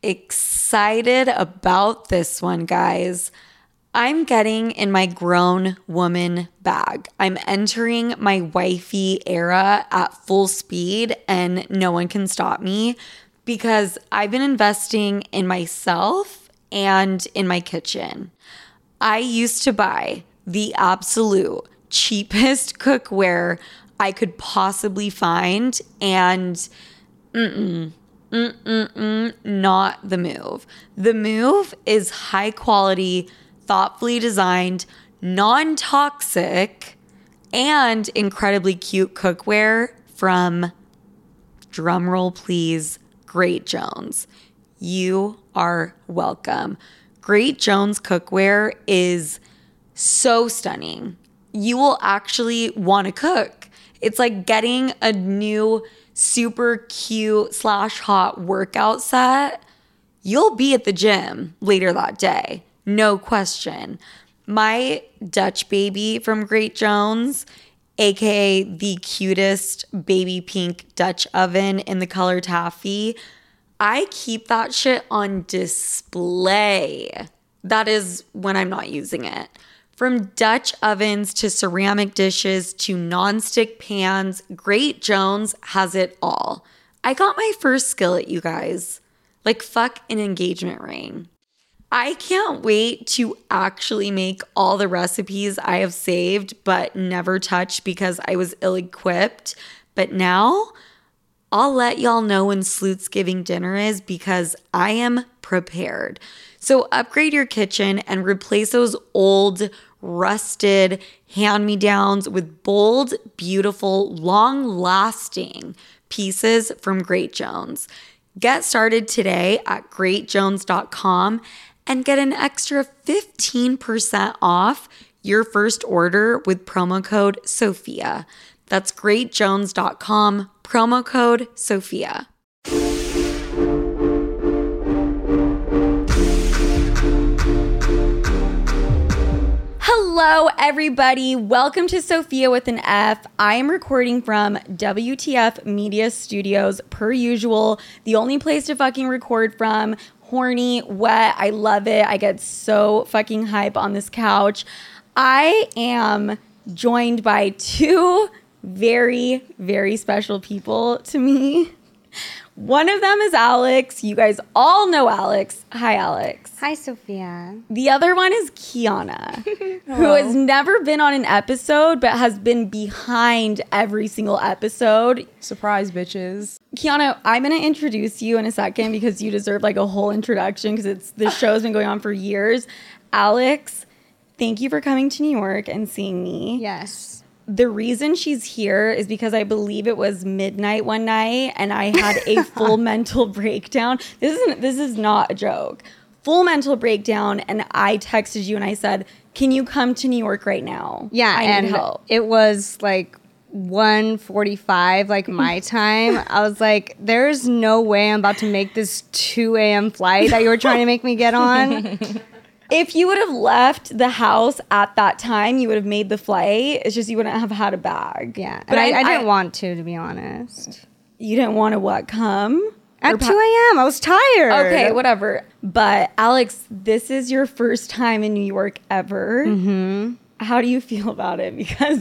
excited about this one, guys. I'm getting in my grown woman bag. I'm entering my wifey era at full speed, and no one can stop me because I've been investing in myself and in my kitchen. I used to buy the absolute cheapest cookware I could possibly find, and not the move. The move is high quality, thoughtfully designed, non-toxic, and incredibly cute cookware from, drumroll please, Great Jones. You are welcome. Great Jones cookware is so stunning. You will actually want to cook. It's like getting a new super cute / hot workout set. You'll be at the gym later that day. No question. My Dutch baby from Great Jones, aka the cutest baby pink Dutch oven in the color taffy, I keep that shit on display. That is when I'm not using it. From Dutch ovens to ceramic dishes to nonstick pans, Great Jones has it all. I got my first skillet, you guys. Like, fuck an engagement ring. I can't wait to actually make all the recipes I have saved but never touched because I was ill-equipped. But now I'll let y'all know when Slutsgiving dinner is because I am prepared. So upgrade your kitchen and replace those old, rusted hand-me-downs with bold, beautiful, long-lasting pieces from Great Jones. Get started today at greatjones.com and get an extra 15% off your first order with promo code SOFIA. That's greatjones.com, promo code SOFIA. Hello, everybody. Welcome to Sophia with an F. I am recording from WTF Media Studios, per usual. The only place to fucking record from. Horny, wet. I love it. I get so fucking hype on this couch. I am joined by two very, very special people to me. One of them is Alex. You guys all know Alex. Hi, Alex. Hi, Sophia. The other one is Kiana, who has never been on an episode, but has been behind every single episode. Surprise, bitches. Kiana, I'm going to introduce you in a second because you deserve like a whole introduction because the show's been going on for years. Alex, thank you for coming to New York and seeing me. Yes. The reason she's here is because I believe it was midnight one night and I had a full mental breakdown. This is not a joke. Full mental breakdown, and I texted you and I said, "Can you come to New York right now? Yeah, I need help." It was like 1:45, like my time. I was like, "There's no way I'm about to make this 2 a.m. flight that you were trying to make me get on." If you would have left the house at that time, you would have made the flight. It's just you wouldn't have had a bag. Yeah, but I didn't want to be honest. You didn't want to what, come? At 2 a.m. I was tired. Okay, whatever. But Alex, this is your first time in New York ever. Mm-hmm. How do you feel about it? Because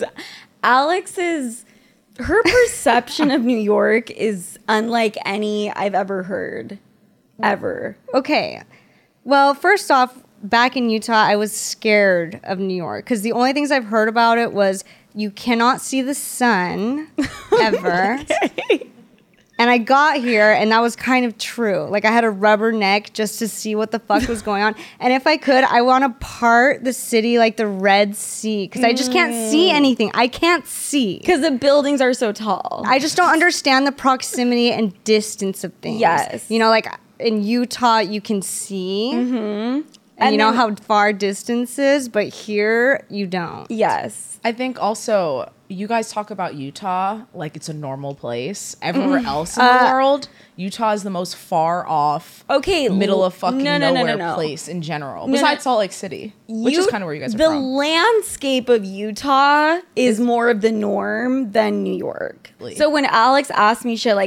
her perception of New York is unlike any I've ever heard. Ever. Okay. Well, first off, back in Utah, I was scared of New York because the only things I've heard about it was you cannot see the sun ever. Okay. And I got here and that was kind of true. Like I had a rubber neck just to see what the fuck was going on. And if I could, I want to part the city like the Red Sea because I just can't see anything. I can't see. Because the buildings are so tall. I just don't understand the proximity and distance of things. Yes. You know, like in Utah, you can see. Mm-hmm. And you know how far distance is, but here you don't. Yes. I think also you guys talk about Utah like it's a normal place. Everywhere else in the world, Utah is the most far off, middle of fucking nowhere place in general. Besides Salt Lake City, which is kind of where you guys are from. The landscape of Utah is more of the norm than New York. So when Alex asked me shit like,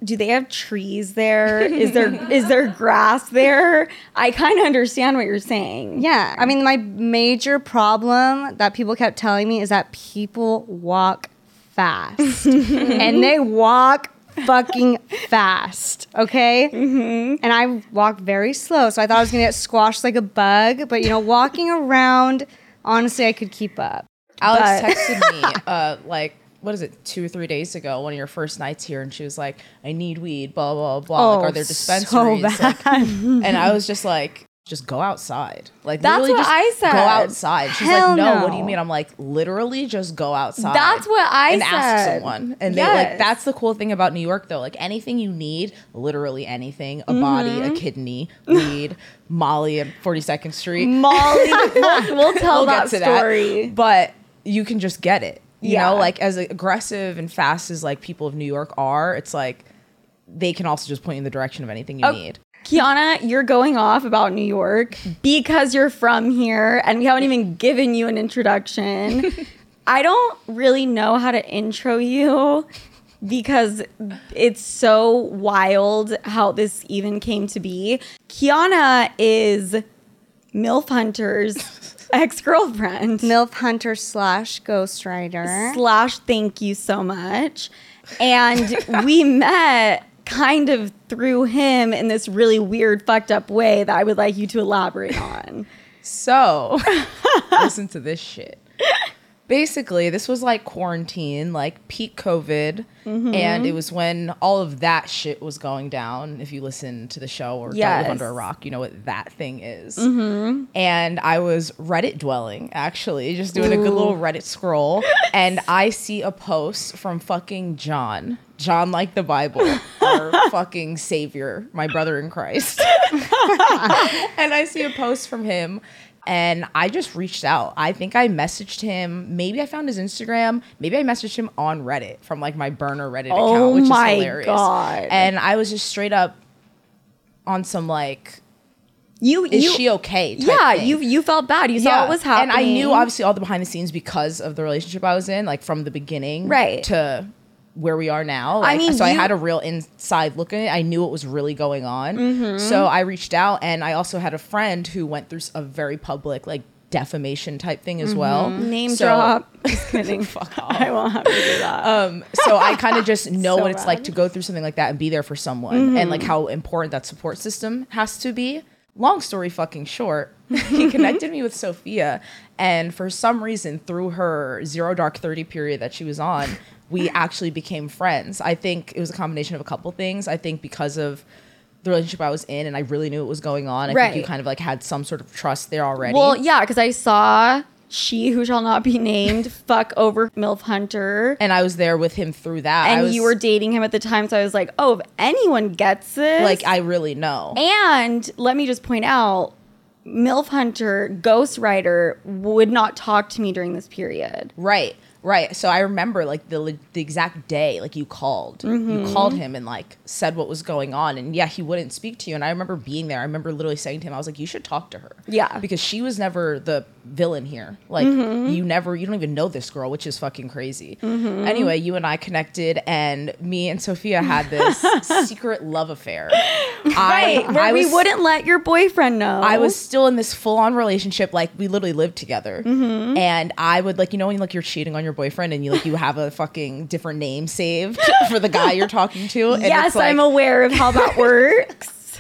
do they have trees there? Is there grass there? I kind of understand what you're saying. Yeah. I mean, my major problem that people kept telling me is that people walk fast. And they walk fucking fast, okay? And I walk very slow, so I thought I was gonna get squashed like a bug. But, walking around, honestly, I could keep up. Alex texted me, like, what is it, 2 or 3 days ago, one of your first nights here, and she was like, I need weed, blah, blah, blah. Like, are there dispensaries? So bad. And I was just like, just go outside. Like, that's literally what just I said. Go outside. She's Hell like, no, no. what do you mean? I'm like, literally just go outside. That's what I and said. ask someone. And they like, that's the cool thing about New York though. Like anything you need, literally anything, a body, a kidney, weed, Molly at 42nd Street. Molly, we'll tell that get to story. that. But you can just get it. You Yeah. know, like as aggressive and fast as like people of New York are, it's like they can also just point you in the direction of anything you need. Kiana, you're going off about New York because you're from here and we haven't even given you an introduction. I don't really know how to intro you because it's so wild how this even came to be. Kiana is MILF Hunter's ex-girlfriend. MILF Hunter / Ghostwriter. / thank you so much. And we met kind of through him in this really weird, fucked up way that I would like you to elaborate on. So, listen to this shit. Basically, this was like quarantine, like peak COVID. And it was when all of that shit was going down. If you listen to the show or don't live under a rock, you know what that thing is. And I was Reddit dwelling, actually, just doing a good little Reddit scroll. And I see a post from fucking John like the Bible, our fucking savior, my brother in Christ. And I see a post from him. And I just reached out. I think I messaged him. Maybe I found his Instagram. Maybe I messaged him on Reddit from like my burner Reddit account, which is hilarious. God. And I was just straight up on some like, is she okay? Type thing. You felt bad. You saw what was happening. And I knew obviously all the behind the scenes because of the relationship I was in, like from the beginning, right, to where we are now. Like, I mean, so I had a real inside look at it. I knew what was really going on. So I reached out, and I also had a friend who went through a very public like defamation type thing as well. Name drop. Just kidding. Fuck off. I won't have to do that. So I kind of just know So what it's bad. like to go through something like that and be there for someone, and like how important that support system has to be. Long story fucking short, he connected me with Sophia, and for some reason, through her 0 Dark 30 period that she was on, we actually became friends. I think it was a combination of a couple things. I think because of the relationship I was in and I really knew what was going on, I think you kind of like had some sort of trust there already. Well, yeah, because I saw She Who Shall Not Be Named fuck over MILF Hunter. And I was there with him through that. And you were dating him at the time, so I was like, oh, if anyone gets this. Like, I really know. And let me just point out, MILF Hunter, ghostwriter, would not talk to me during this period. Right. So I remember like the exact day, like you called him and like said what was going on. And yeah, he wouldn't speak to you. And I remember being there. I remember literally saying to him, I was like, you should talk to her. Yeah. Because she was never the villain here. Like you don't even know this girl, which is fucking crazy. Anyway, you and I connected, and me and Sophia had this secret love affair. Where we wouldn't let your boyfriend know. I was still in this full-on relationship. Like we literally lived together. And I would like, when like you're cheating on your boyfriend and you have a fucking different name saved for the guy you're talking to. And yes, it's like, I'm aware of how that works.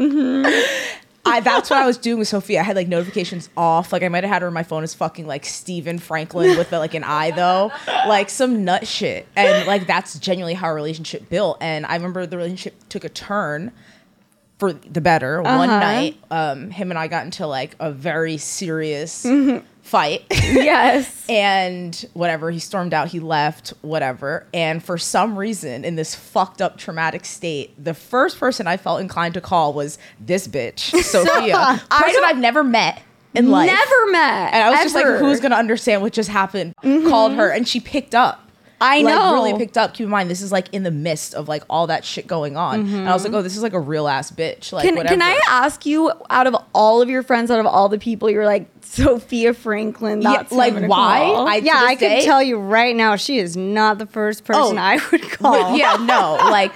That's what I was doing with Sophia. I had like notifications off. Like I might have had her on my phone as fucking like Stephen Franklin with like an I though, like some nut shit. And like that's genuinely how our relationship built. And I remember the relationship took a turn for the better. One night, him and I got into like a very serious fight. Yes. And whatever, he stormed out, he left, whatever. And for some reason, in this fucked up traumatic state, the first person I felt inclined to call was this bitch, Sophia. Person I've never met in life. Never met. And I was just like, who's going to understand what just happened? Called her, and she picked up. I know. Like, really picked up. Keep in mind, this is like in the midst of like all that shit going on. And I was like, oh, this is like a real ass bitch. Like, whatever. Can I ask you, out of all of your friends, out of all the people, you're like, Sophia Franklin, that's like, why? I could tell you right now, she is not the first person I would call. Yeah, no. Like,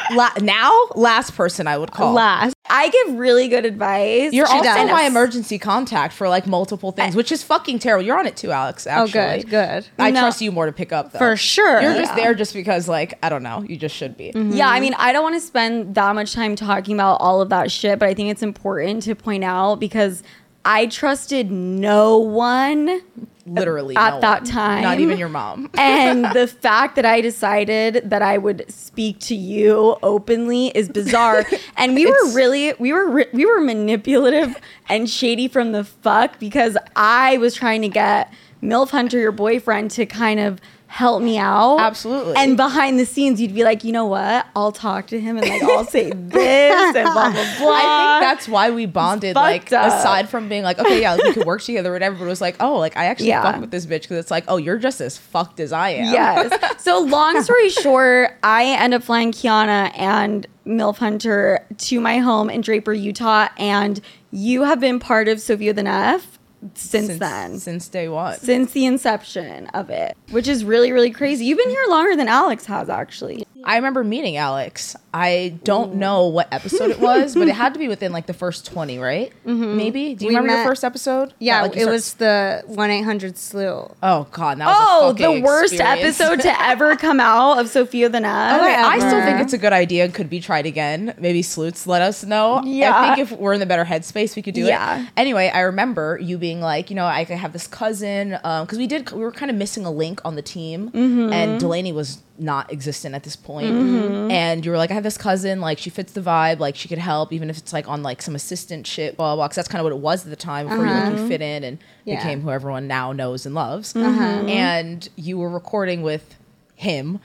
last person I would call. I give really good advice. You're also my emergency contact for like multiple things, which is fucking terrible. You're on it too, Alex, actually. Oh, good. I trust you more to pick up, though. For sure. You're just there just because, like, I don't know. You just should be. Yeah, I mean, I don't want to spend that much time talking about all of that shit, but I think it's important to point out because I trusted no one. Literally at that time, not even your mom. And the fact that I decided that I would speak to you openly is bizarre. And we were manipulative and shady from the fuck, because I was trying to get MILF Hunter, your boyfriend, to kind of help me out. Absolutely. And behind the scenes, you'd be like, you know what? I'll talk to him and like I'll say this and blah blah blah. I think that's why we bonded. Like, aside from being like, okay, yeah, we could work together or whatever, but it was like, oh, like I actually fuck with this bitch, because it's like, oh, you're just as fucked as I am. Yes. So long story short, I end up flying Kiana and MILF Hunter to my home in Draper, Utah, and you have been part of Sophia the Neff since then. Since day one. Since the inception of it, which is really, really crazy. You've been here longer than Alex has, actually. I remember meeting Alex. I don't know what episode it was, but it had to be within like the first 20, right? Maybe. Do you remember your first episode? Yeah, it was the 1-800-SLEW. Oh, God. That was the worst episode to ever come out of Sophia the Neff. Okay, I still think it's a good idea and could be tried again. Maybe Sleuths let us know. Yeah. I think if we're in the better headspace, we could do it. Anyway, I remember you being like, you know, I have this cousin, because we were kind of missing a link on the team, and Delaney was not existent at this point. And you were like, I have this cousin, like she fits the vibe, like she could help, even if it's like on like some assistant shit, blah blah blah, because that's kind of what it was at the time before you fit in and became who everyone now knows and loves. And you were recording with him.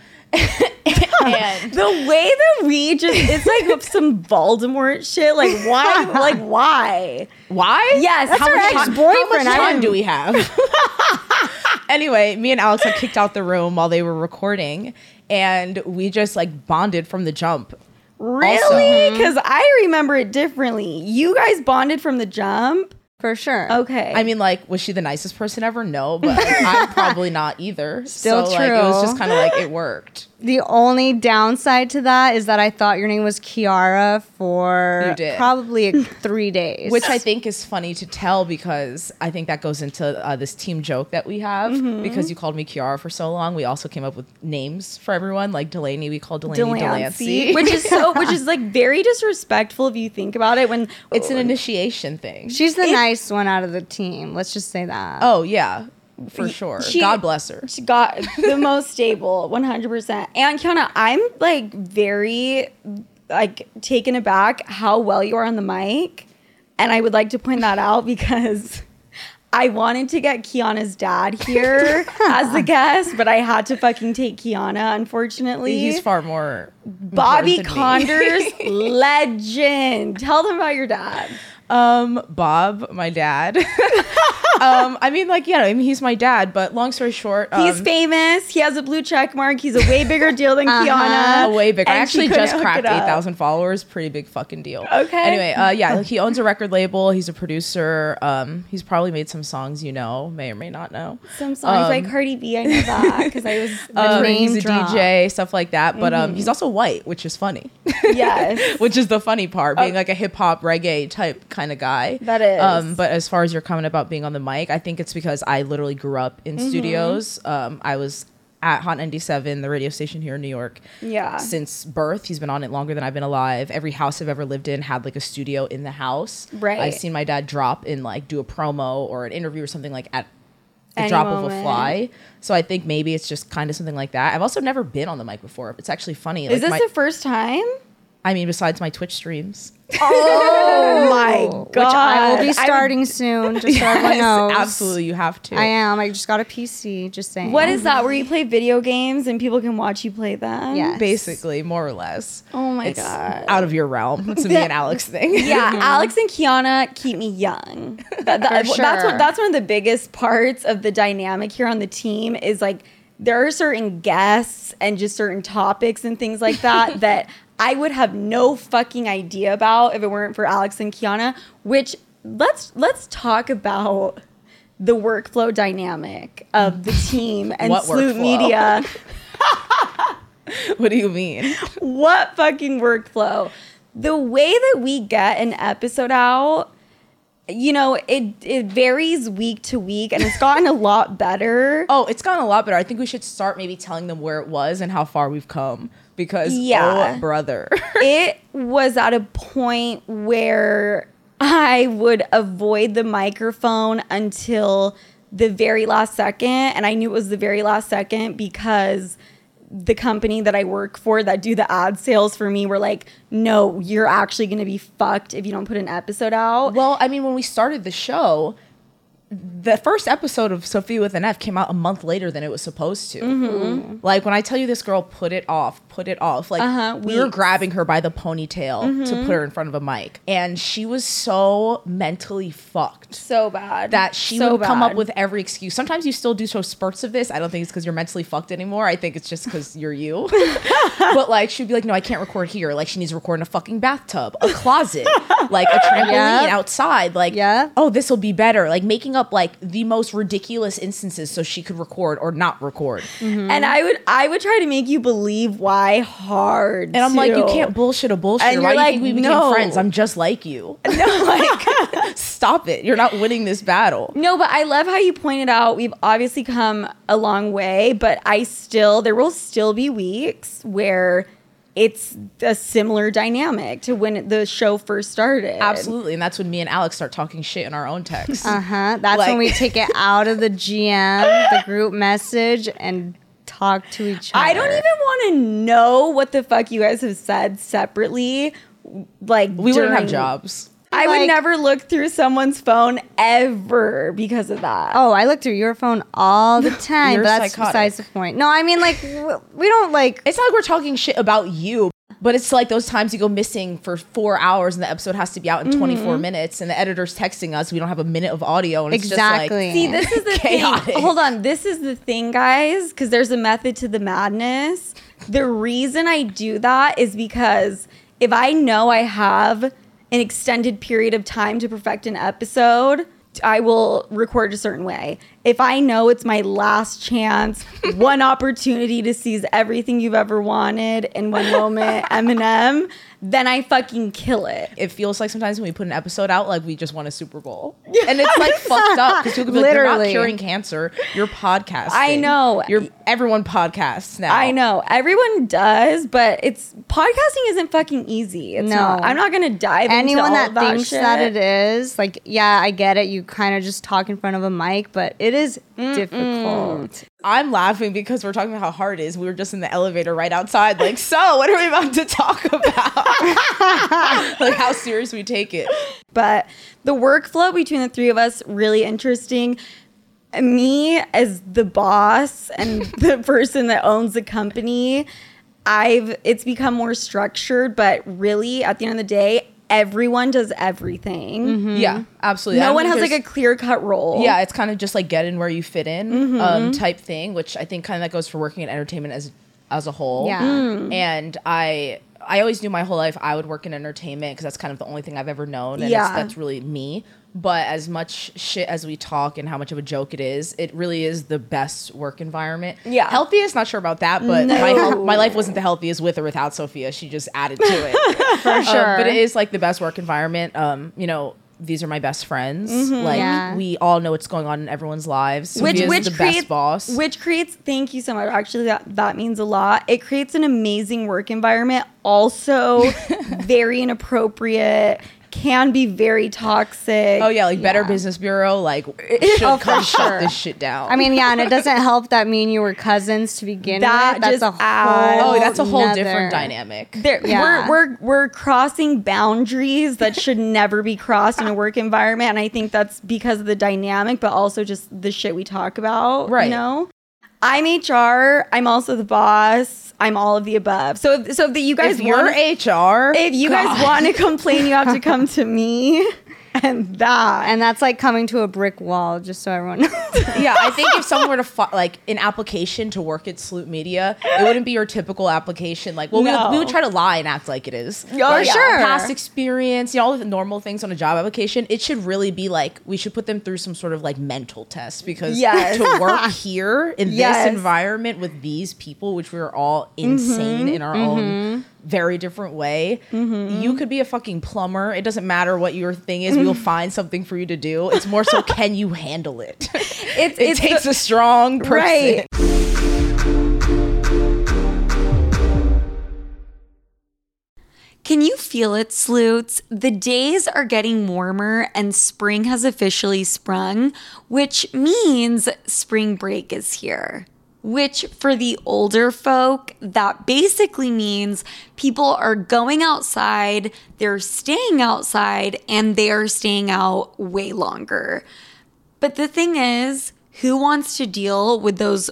And the way that we it's like some Voldemort shit. Like, why? Like, why? Yes. That's our ex-boyfriend. How much time do we have? Anyway, me and Alex had kicked out the room while they were recording, and we just like bonded from the jump. Really? Because I remember it differently. You guys bonded from the jump? For sure. Okay. I mean, like, was she the nicest person ever? No, but like, I'm probably not either. Still so, true. Like, it was just kind of like, it worked. The only downside to that is that I thought your name was Kiara for probably 3 days. Which I think is funny to tell, because I think that goes into this team joke that we have. Because you called me Kiara for so long, we also came up with names for everyone. Like Delaney, we called Delaney Delancey. which is like very disrespectful if you think about it. When it's an initiation thing. She's the nice one out of the team. Let's just say that. Oh, yeah. For sure. God bless her. She got the most stable, 100%. And Kiana, I'm like very like taken aback how well you are on the mic. And I would like to point that out because I wanted to get Kiana's dad here as a guest, but I had to fucking take Kiana, unfortunately. He's far more Bobby Condors, legend. Tell them about your dad. Bob, my dad. I mean, like, yeah, I mean, he's my dad, but long story short, he's famous. He has a blue check mark. He's a way bigger deal than Kiana. Way bigger. I actually just cracked 8,000 followers. Pretty big fucking deal. Okay. Anyway, yeah, he owns a record label. He's a producer. He's probably made some songs, you know, may or may not know. Some songs like Cardi B, I know that because I was he's a DJ, stuff like that. But he's also white, which is funny. Yes. Which is the funny part, being like a hip hop reggae type kind of guy. That is. But as far as your comment about being on the mic, I think it's because I literally grew up in studios. I was at Hot 97, the radio station here in New York. Yeah. Since birth. He's been on it longer than I've been alive. Every house I've ever lived in had like a studio in the house. Right. I've seen my dad drop in, like, do a promo or an interview or something like at the drop of a fly. So I think maybe it's just kind of something like that. I've also never been on the mic before. It's actually funny. Is this the first time? I mean, besides my Twitch streams. Oh my God. Which I will be starting soon, just so everyone knows. Absolutely, you have to. I am. I just got a PC, just saying. What is that, where you play video games and people can watch you play them? Yes. Basically, more or less. Oh my it's God. out of your realm. It's a me and Alex thing. Yeah, Alex and Kiana keep me young. For sure. That's one of the biggest parts of the dynamic here on the team is like there are certain guests and just certain topics and things like that that I would have no fucking idea about if it weren't for Alex and Kiana, which let's talk about the workflow dynamic of the team and Sloot Media. What do you mean? What fucking workflow? The way that we get an episode out, you know, it varies week to week, and it's gotten a lot better. Oh, it's gotten a lot better. I think we should start maybe telling them where it was and how far we've come. Because, oh, brother. It was at a point where I would avoid the microphone until the very last second. And I knew it was the very last second because the company that I work for that do the ad sales for me were like, no, you're actually going to be fucked if you don't put an episode out. Well, I mean, when we started the show, the first episode of Sophia with an F came out a month later than it was supposed to. Mm-hmm. Like, when I tell you this girl put it off. Like, we were grabbing her by the ponytail to put her in front of a mic. And she was so mentally fucked. So bad. That she would come up with every excuse. Sometimes you still do show spurts of this. I don't think it's because you're mentally fucked anymore. I think it's just because you're you. But, like, she'd be like, no, I can't record here. Like, she needs to record in a fucking bathtub, a closet, like a trampoline outside. Like, oh, this will be better. Like, making up like the most ridiculous instances so she could record or not record. Mm-hmm. And I would try to make you believe why hard. And I'm like, you can't bullshit a bullshitter. Why do you think we became friends? I'm just like you. No, like stop it. You're not winning this battle. No, but I love how you pointed out we've obviously come a long way, but there will still be weeks where it's a similar dynamic to when the show first started. Absolutely. And that's when me and Alex start talking shit in our own text. That's like, when we take it out of the GM, the group message, and talk to each other. I don't even want to know what the fuck you guys have said separately. Like, we wouldn't have jobs. I would never look through someone's phone ever because of that. Oh, I look through your phone all the time. You're but that's psychotic. besides the point. No, I mean, like, we don't like. It's not like we're talking shit about you, but it's like those times you go missing for 4 hours and the episode has to be out in 24 minutes and the editor's texting us. We don't have a minute of audio. And it's just like, see, this is the chaotic. thing. Hold on. This is the thing, guys, because there's a method to the madness. The reason I do that is because if I know I have an extended period of time to perfect an episode, I will record a certain way. If I know it's my last chance, one opportunity to seize everything you've ever wanted in one moment, Eminem, then I fucking kill it. It feels like sometimes when we put an episode out, like we just won a Super Bowl. And it's like fucked up because people can be like, you're not curing cancer, you're podcasting. I know. Everyone podcasts now. I know. Everyone does, but podcasting isn't fucking easy. It's not. I'm not going to dive Anyone into all that that thinks shit. that it is, like, yeah, I get it. You kind of just talk in front of a mic, but it is difficult. I'm laughing because we're talking about how hard it is. We were just in the elevator right outside, like, so what are we about to talk about? Like how serious we take it. But the workflow between the three of us, really interesting. Me as the boss and the person that owns the company, it's become more structured, but really at the end of the day, everyone does everything. Mm-hmm. Yeah, absolutely. No one has like a clear-cut role. Yeah, it's kind of just like get in where you fit in type thing, which I think kind of that goes for working in entertainment as a whole. Yeah. And I always knew my whole life I would work in entertainment because that's kind of the only thing I've ever known. And that's really me. But as much shit as we talk and how much of a joke it really is the best work environment. Yeah. Healthiest, not sure about that, but my life wasn't the healthiest with or without Sophia. She just added to it. For sure. But it is like the best work environment. You know, these are my best friends. Like we all know what's going on in everyone's lives. Sophia's the best boss. Which creates, thank you so much. Actually, that means a lot. It creates an amazing work environment. Also, very inappropriate. Can be very toxic. Oh yeah, like Better Business Bureau, like should come shut this shit down. I mean, yeah, and it doesn't help that me and you were cousins to begin with. That's a whole different dynamic. We're crossing boundaries that should never be crossed in a work environment, and I think that's because of the dynamic, but also just the shit we talk about. Right? You know, I'm HR. I'm also the boss. I'm all of the above. So you guys if you're HR, if you guys want to complain, you have to come to me. And that's like coming to a brick wall, just so everyone knows. Yeah, I think if someone were to like an application to work at Salute Media, it wouldn't be your typical application. Like, well, we would try to lie and act like it is. Oh, sure. Past experience, all the normal things on a job application. It should really be like, we should put them through some sort of like mental test, because to work here in this environment with these people, which we're all insane in our own very different way. You could be a fucking plumber. It doesn't matter what your thing is. We'll find something for you to do. It's more so, can you handle it? It takes a strong person. Right. Can you feel it, Sloots? The days are getting warmer and spring has officially sprung, which means spring break is here. Which, for the older folk, that basically means people are going outside, they're staying outside, and they're staying out way longer. But the thing is, who wants to deal with those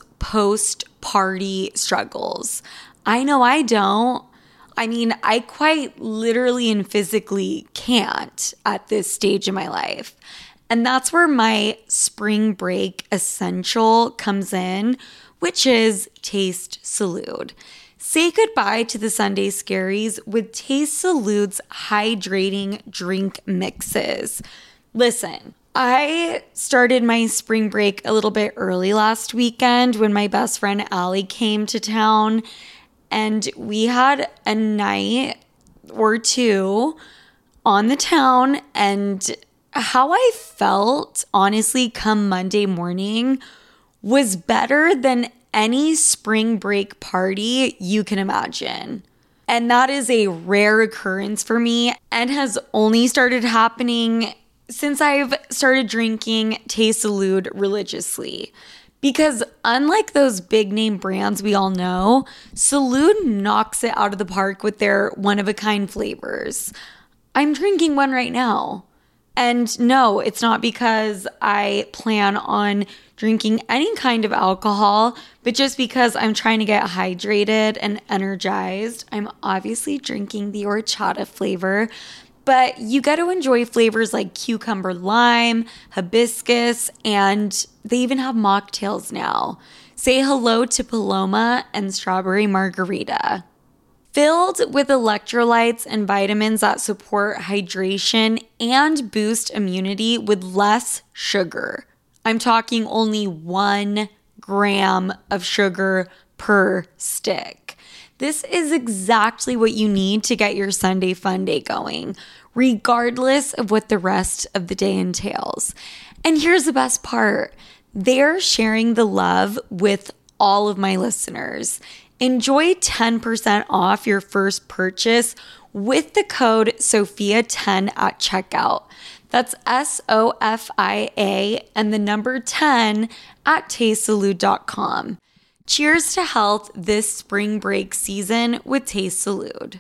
post-party struggles? I know I don't. I mean, I quite literally and physically can't at this stage in my life. And that's where my spring break essential comes in, which is Taste Salud. Say goodbye to the Sunday scaries with Taste Salud's hydrating drink mixes. Listen, I started my spring break a little bit early last weekend when my best friend Allie came to town, and we had a night or two on the town, and how I felt, honestly, come Monday morning was better than any spring break party you can imagine. And that is a rare occurrence for me and has only started happening since I've started drinking Taste Salud religiously. Because unlike those big name brands we all know, Salud knocks it out of the park with their one-of-a-kind flavors. I'm drinking one right now. And no, it's not because I plan on drinking any kind of alcohol, but just because I'm trying to get hydrated and energized. I'm obviously drinking the horchata flavor, but you get to enjoy flavors like cucumber lime, hibiscus, and they even have mocktails now. Say hello to Paloma and strawberry margarita. Filled with electrolytes and vitamins that support hydration and boost immunity with less sugar. I'm talking only 1 gram of sugar per stick. This is exactly what you need to get your Sunday fun day going, regardless of what the rest of the day entails. And here's the best part. They're sharing the love with all of my listeners. Enjoy 10% off your first purchase with the code SOFIA10 at checkout. That's SOFIA and the number 10 at tastesalud.com. Cheers to health this spring break season with Taste Salud.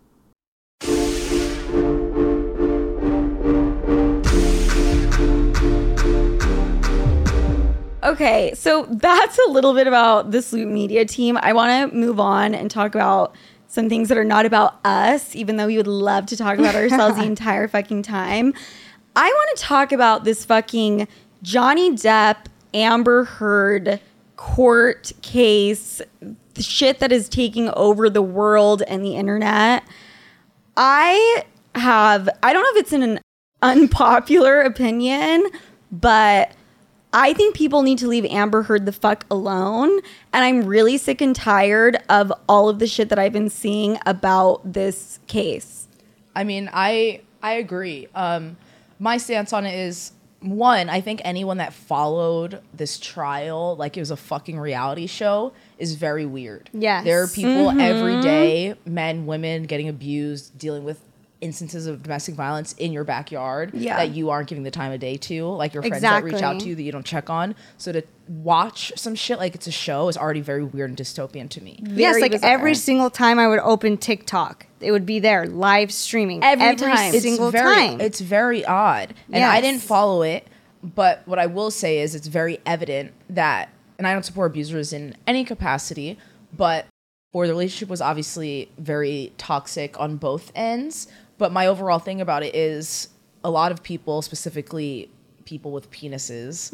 Okay, so that's a little bit about the Salute Media team. I want to move on and talk about some things that are not about us, even though we would love to talk about ourselves the entire fucking time. I want to talk about this fucking Johnny Depp, Amber Heard court case, the shit that is taking over the world and the internet. I don't know if it's an unpopular opinion, but I think people need to leave Amber Heard the fuck alone. And I'm really sick and tired of all of the shit that I've been seeing about this case. I mean, I agree. My stance on it is, one, I think anyone that followed this trial like it was a fucking reality show is very weird. Yes. There are people every day, men, women, getting abused, dealing with instances of domestic violence in your backyard that you aren't giving the time of day to, like your friends that reach out to you that you don't check on. So to watch some shit like it's a show is already very weird and dystopian to me. Yes, like bizarre. Every single time I would open TikTok, it would be there live streaming every single time. It's very odd. And I didn't follow it, but what I will say is it's very evident that, and I don't support abusers in any capacity, but the relationship was obviously very toxic on both ends. But my overall thing about it is a lot of people, specifically people with penises,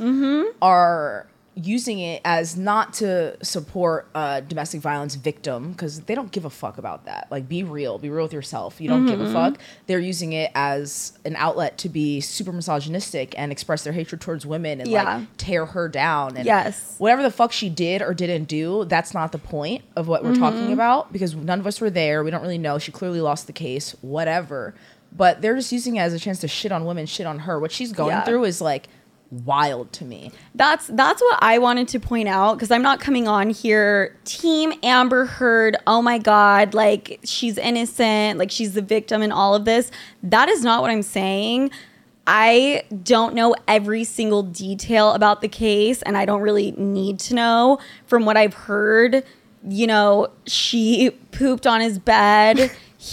are using it as not to support a domestic violence victim, because they don't give a fuck about that. Like, be real with yourself. You don't give a fuck. They're using it as an outlet to be super misogynistic and express their hatred towards women and like tear her down. And whatever the fuck she did or didn't do, that's not the point of what we're talking about, because none of us were there. We don't really know. She clearly lost the case, whatever. But they're just using it as a chance to shit on women, shit on her. What she's going through is like wild to me. That's what I wanted to point out, because I'm not coming on here team Amber Heard, oh my god, like she's innocent, like she's the victim in all of this. That is not what I'm saying. I don't know every single detail about the case, and I don't really need to know. From what I've heard, you know, she pooped on his bed.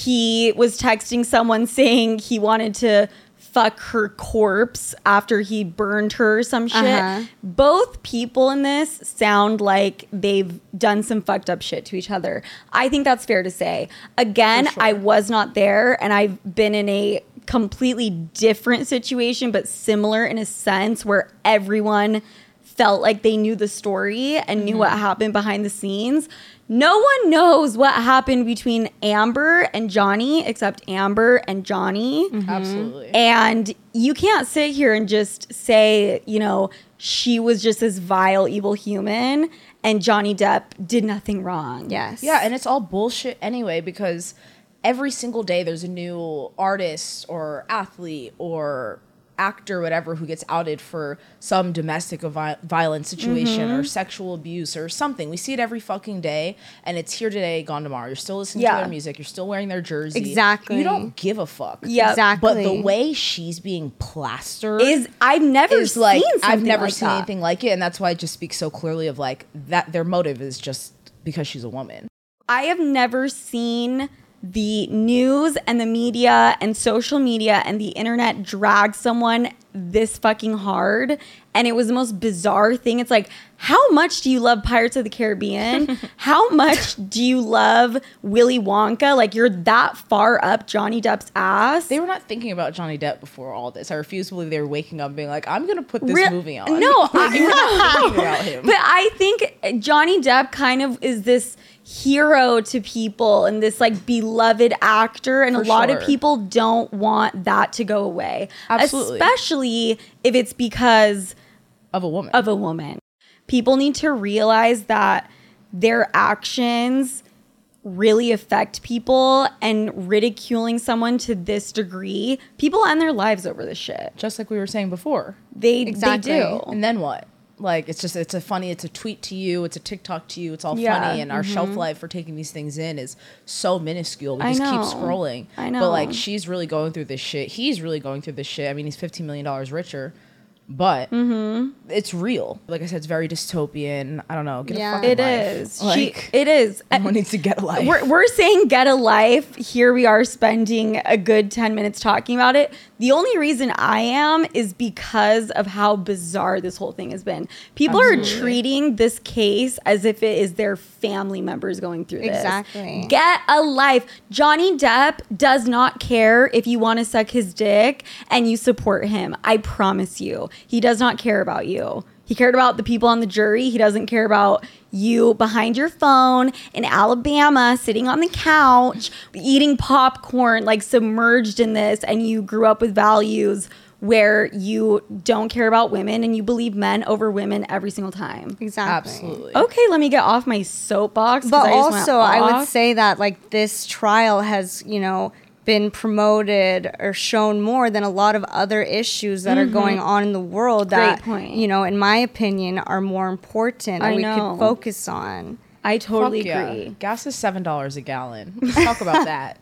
He was texting someone saying he wanted to fuck her corpse after he burned her or some shit. Both people in this sound like they've done some fucked up shit to each other. I think that's fair to say. Again, I was not there, and I've been in a completely different situation, but similar in a sense, where everyone felt like they knew the story and knew what happened behind the scenes. No one knows what happened between Amber and Johnny except Amber and Johnny. Absolutely. And you can't sit here and just say, you know, she was just this vile, evil human and Johnny Depp did nothing wrong. Yes. Yeah, and it's all bullshit anyway, because every single day there's a new artist or athlete or actor, whatever, who gets outed for some domestic violence situation or sexual abuse or something. We see it every fucking day, and it's here today, gone tomorrow. You're still listening to their music. You're still wearing their jersey. Exactly. You don't give a fuck. Yeah, exactly. But the way she's being plastered I've never seen anything like it, and that's why it just speaks so clearly of like that their motive is just because she's a woman. I have never seen the news and the media and social media and the internet drag someone this fucking hard. And it was the most bizarre thing. It's like, how much do you love Pirates of the Caribbean? How much do you love Willy Wonka? Like, you're that far up Johnny Depp's ass. They were not thinking about Johnny Depp before all this. I refuse to believe they were waking up and being like, I'm going to put this movie on. No, they were not thinking about him. But I think Johnny Depp kind of is this hero to people and this like beloved actor, and a lot of people don't want that to go away. Absolutely. Especially if it's because of a woman. People need to realize that their actions really affect people, and ridiculing someone to this degree, people end their lives over this shit. Just like we were saying before. They do. And then what? Like, it's a tweet to you, it's a TikTok to you, it's all funny, and our shelf life for taking these things in is so minuscule. We just keep scrolling. I know. But like, she's really going through this shit. He's really going through this shit. I mean, he's $15 million richer, but it's real. Like I said, it's very dystopian. I don't know. Get a fucking it life. is. Like, It is. Everyone needs to get a life. We're saying get a life. Here we are spending a good 10 minutes talking about it. The only reason I am is because of how bizarre this whole thing has been. People are treating this case as if it is their family members going through this. Exactly. Get a life. Johnny Depp does not care if you want to suck his dick and you support him. I promise you. He does not care about you. He cared about the people on the jury. He doesn't care about you behind your phone in Alabama, sitting on the couch, eating popcorn, like submerged in this, and you grew up with values where you don't care about women and you believe men over women every single time. Exactly. Absolutely. Okay, let me get off my soapbox. But also, I would say that like this trial has, you know, been promoted or shown more than a lot of other issues that are going on in the world that, you know, in my opinion, are more important and we could focus on. I totally agree. Gas is $7 a gallon. Let's talk about that.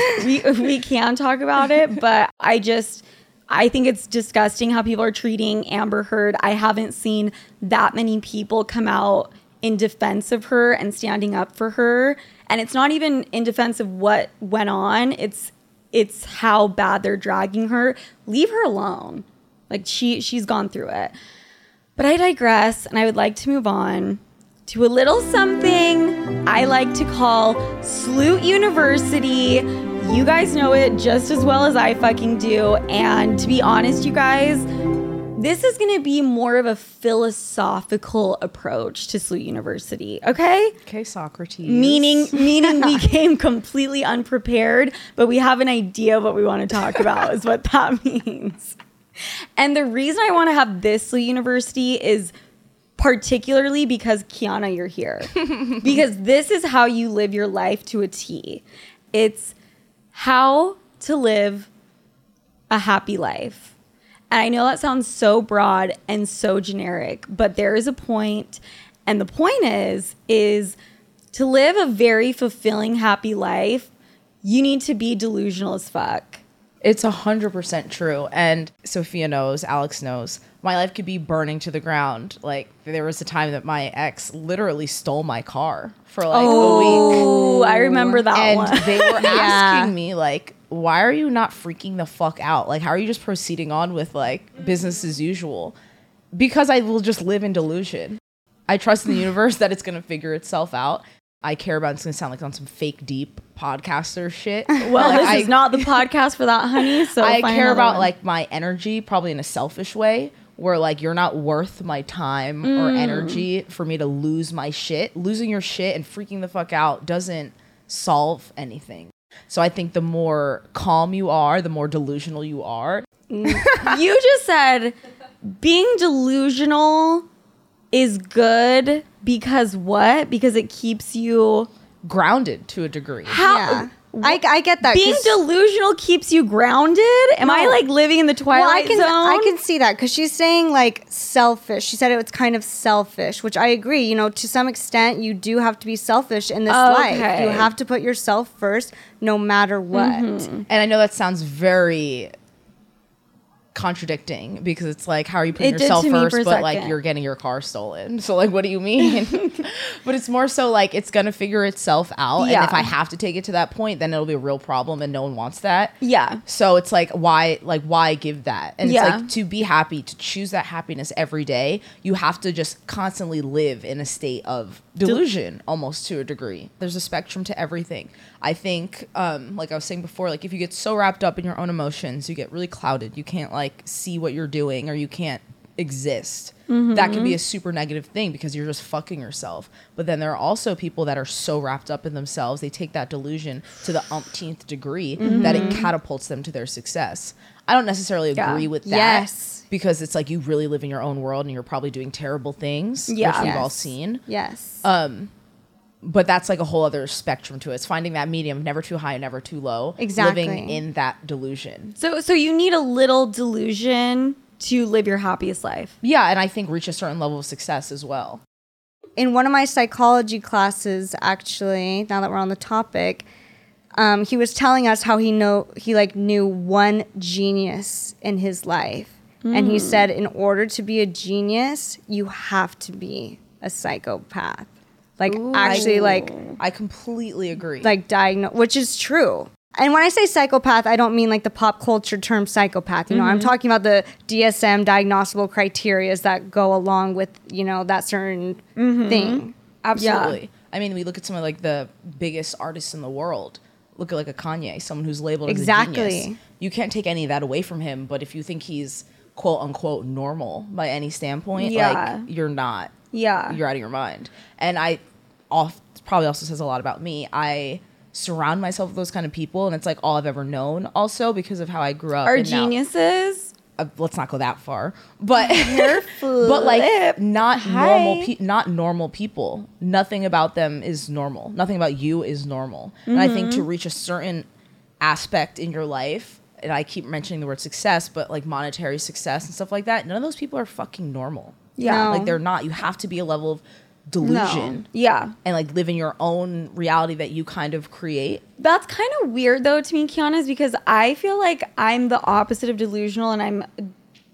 we can talk about it, but I think it's disgusting how people are treating Amber Heard. I haven't seen that many people come out in defense of her and standing up for her. And it's not even in defense of what went on. It's how bad they're dragging her. Leave her alone. Like she's gone through it. But I digress, and I would like to move on to a little something I like to call Sloot University. You guys know it just as well as I fucking do. And to be honest, you guys, this is going to be more of a philosophical approach to SLU University, okay? Okay, Socrates. Meaning we came completely unprepared, but we have an idea of what we want to talk about is what that means. And the reason I want to have this SLU University is particularly because, Kiana, you're here. Because this is how you live your life to a T. It's how to live a happy life. And I know that sounds so broad and so generic, but there is a point. And the point is to live a very fulfilling, happy life, you need to be delusional as fuck. It's 100% true. And Sophia knows, Alex knows, my life could be burning to the ground. Like, there was a time that my ex literally stole my car for like a week. Oh, I remember that one. And they were asking me, like, why are you not freaking the fuck out? Like, how are you just proceeding on with like business as usual? Because I will just live in delusion. I trust in the universe that it's going to figure itself out. I care about, it's going to sound like on some fake deep podcaster shit. Well, like, this is not the podcast for that, honey. So I care about like my energy, probably in a selfish way, where like you're not worth my time or energy for me to lose my shit. Losing your shit and freaking the fuck out doesn't solve anything. So I think the more calm you are, the more delusional you are. You just said being delusional is good because what? Because it keeps you grounded to a degree. How? Yeah. I get that. Being delusional keeps you grounded? Am I like living in the Twilight Zone? I can see that because she's saying like selfish. She said it was kind of selfish, which I agree. You know, to some extent, you do have to be selfish in this life. You have to put yourself first no matter what. Mm-hmm. And I know that sounds very contradicting because it's like, how are you putting yourself first but like you're getting your car stolen, so like what do you mean? But it's more so like it's gonna figure itself out, and if I have to take it to that point, then it'll be a real problem and no one wants that. So it's like why give that? And it's like, to be happy, to choose that happiness every day, you have to just constantly live in a state of delusion, almost to a degree. There's a spectrum to everything. I think like I was saying before, like if you get so wrapped up in your own emotions, you get really clouded. You can't like see what you're doing, or you can't exist. That can be a super negative thing because you're just fucking yourself. But then there are also people that are so wrapped up in themselves, they take that delusion to the umpteenth degree that it catapults them to their success. I don't necessarily agree with that. Because it's like you really live in your own world and you're probably doing terrible things, which we've all seen. But that's like a whole other spectrum to it. It's finding that medium, never too high, never too low. Living in that delusion. So you need a little delusion to live your happiest life. Yeah, and I think reach a certain level of success as well. In one of my psychology classes, actually, now that we're on the topic, he was telling us how he knew one genius in his life. And he said, in order to be a genius, you have to be a psychopath. Like, actually, like... I completely agree. Like, which is true. And when I say psychopath, I don't mean like the pop culture term psychopath. You know, I'm talking about the DSM diagnosable criterias that go along with, you know, that certain thing. Absolutely. Yeah. I mean, we look at some of like the biggest artists in the world. Look at like a Kanye, someone who's labeled as a genius. You can't take any of that away from him. But if you think he's quote unquote normal by any standpoint, like you're not. You're out of your mind. And probably also says a lot about me. I surround myself with those kind of people, and it's like all I've ever known also because of how I grew up. Are geniuses? Let's not go that far. But but like not normal people. Nothing about them is normal. Nothing about you is normal. And I think to reach a certain aspect in your life, and I keep mentioning the word success, but like monetary success and stuff like that, none of those people are fucking normal. Like they're not. You have to be a level of delusion. And like live in your own reality that you kind of create. That's kind of weird though to me, Kiana, is because I feel like I'm the opposite of delusional, and I'm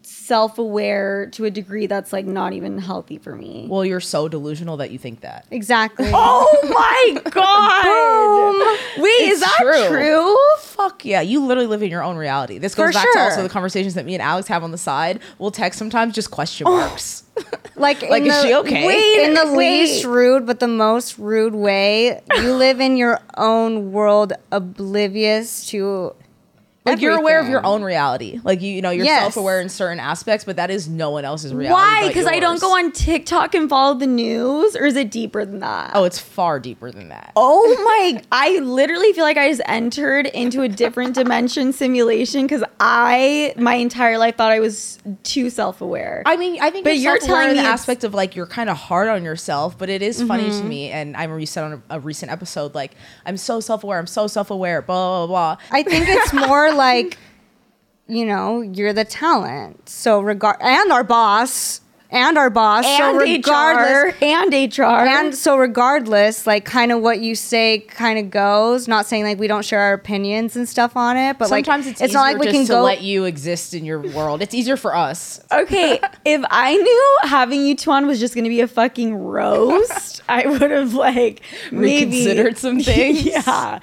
self-aware to a degree that's like not even healthy for me. Well, you're so delusional that you think that. Exactly. Oh my God. Wait, is It's that true? Fuck yeah. You literally live in your own reality. This goes For back to sure. also the conversations that me and Alex have on the side. We'll text sometimes just question marks. Like, Like, is she okay? In the least rude but the most rude way, you live in your own world, oblivious to Like you're aware of everything. your own reality. Like you know, you're Yes. self-aware in certain aspects, but that is no one else's reality. Why? but Because I don't yours. go on TikTok and follow the news, or is it deeper than that? Oh, it's far deeper than that. Oh my, I literally feel like I just entered into a different dimension simulation because my entire life thought I was too self-aware. I mean, I think But you're you're self-aware telling in the me it's- aspect of like you're kind of hard on yourself, but it is funny to me. And I remember you said on a recent episode, like, I'm so self-aware, blah, blah, blah, blah. I think it's more like, you know, you're the talent. So and our boss. So regardless, and so regardless, like kind of what you say kind of goes. Not saying like we don't share our opinions and stuff on it, but Sometimes like it's easier not like we just can to go. let you exist in your world. It's easier for us. Okay, if I knew having you two on was just going to be a fucking roast, I would have like Reconsidered some things. Yeah.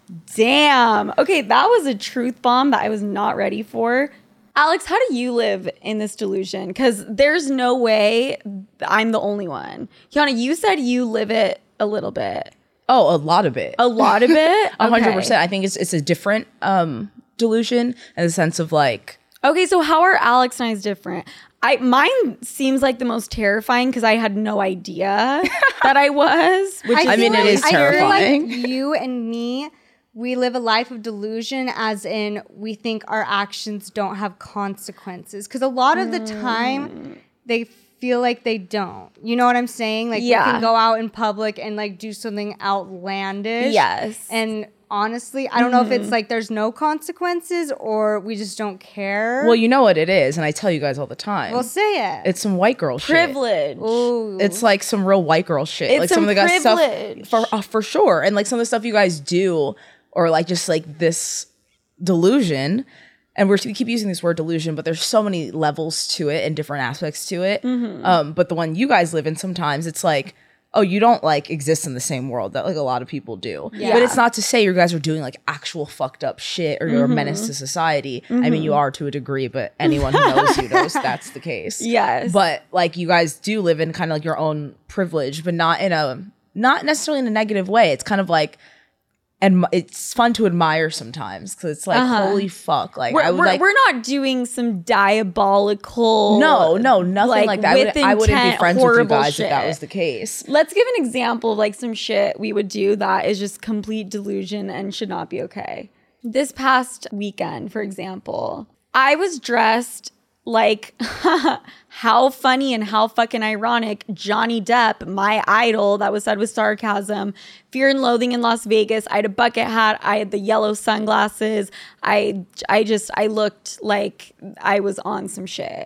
Damn. Okay, that was a truth bomb that I was not ready for. Alex, how do you live in this delusion? Because there's no way I'm the only one. Kiana, you said you live it a little bit. Oh, a lot of it. A lot of it? 100%. I think it's a different delusion in the sense of like, Okay, so how are Alex and I's different? Mine seems like the most terrifying because I had no idea that I was. Which I mean, it is terrifying. I feel like you and me, we live a life of delusion, as in we think our actions don't have consequences. Because a lot of the time, they feel like they don't. You know what I'm saying? Like, Yeah. we can go out in public and like do something outlandish. Yes. And honestly, I don't know if it's like there's no consequences or we just don't care. well, you know what it is, and I tell you guys all the time. Well, say it. It's some white girl shit. privilege. Ooh. It's like some real white girl shit. It's like some of the some guys privilege. stuff for sure, and like some of the stuff you guys do, or like just like this delusion. And we keep using this word delusion, but there's so many levels to it and different aspects to it. But the one you guys live in, sometimes it's like, oh, you don't like exist in the same world that like a lot of people do. Yeah. But it's not to say you guys are doing like actual fucked up shit or you're a menace to society. I mean, you are to a degree, but anyone who knows you knows that's the case. Yes. But like you guys do live in kind of like your own privilege, but not necessarily in a negative way. It's kind of like, and it's fun to admire sometimes because it's like, holy fuck. Like we're not doing some diabolical. no, nothing like that. with I wouldn't be intent, friends with you horrible guys if that shit. was the case. Let's give an example of like some shit we would do that is just complete delusion and should not be okay. This past weekend, for example, I was dressed like how funny and how fucking ironic Johnny Depp, my idol, that was said with sarcasm, Fear and Loathing in Las Vegas. I had a bucket hat. I had the yellow sunglasses. I looked like I was on some shit.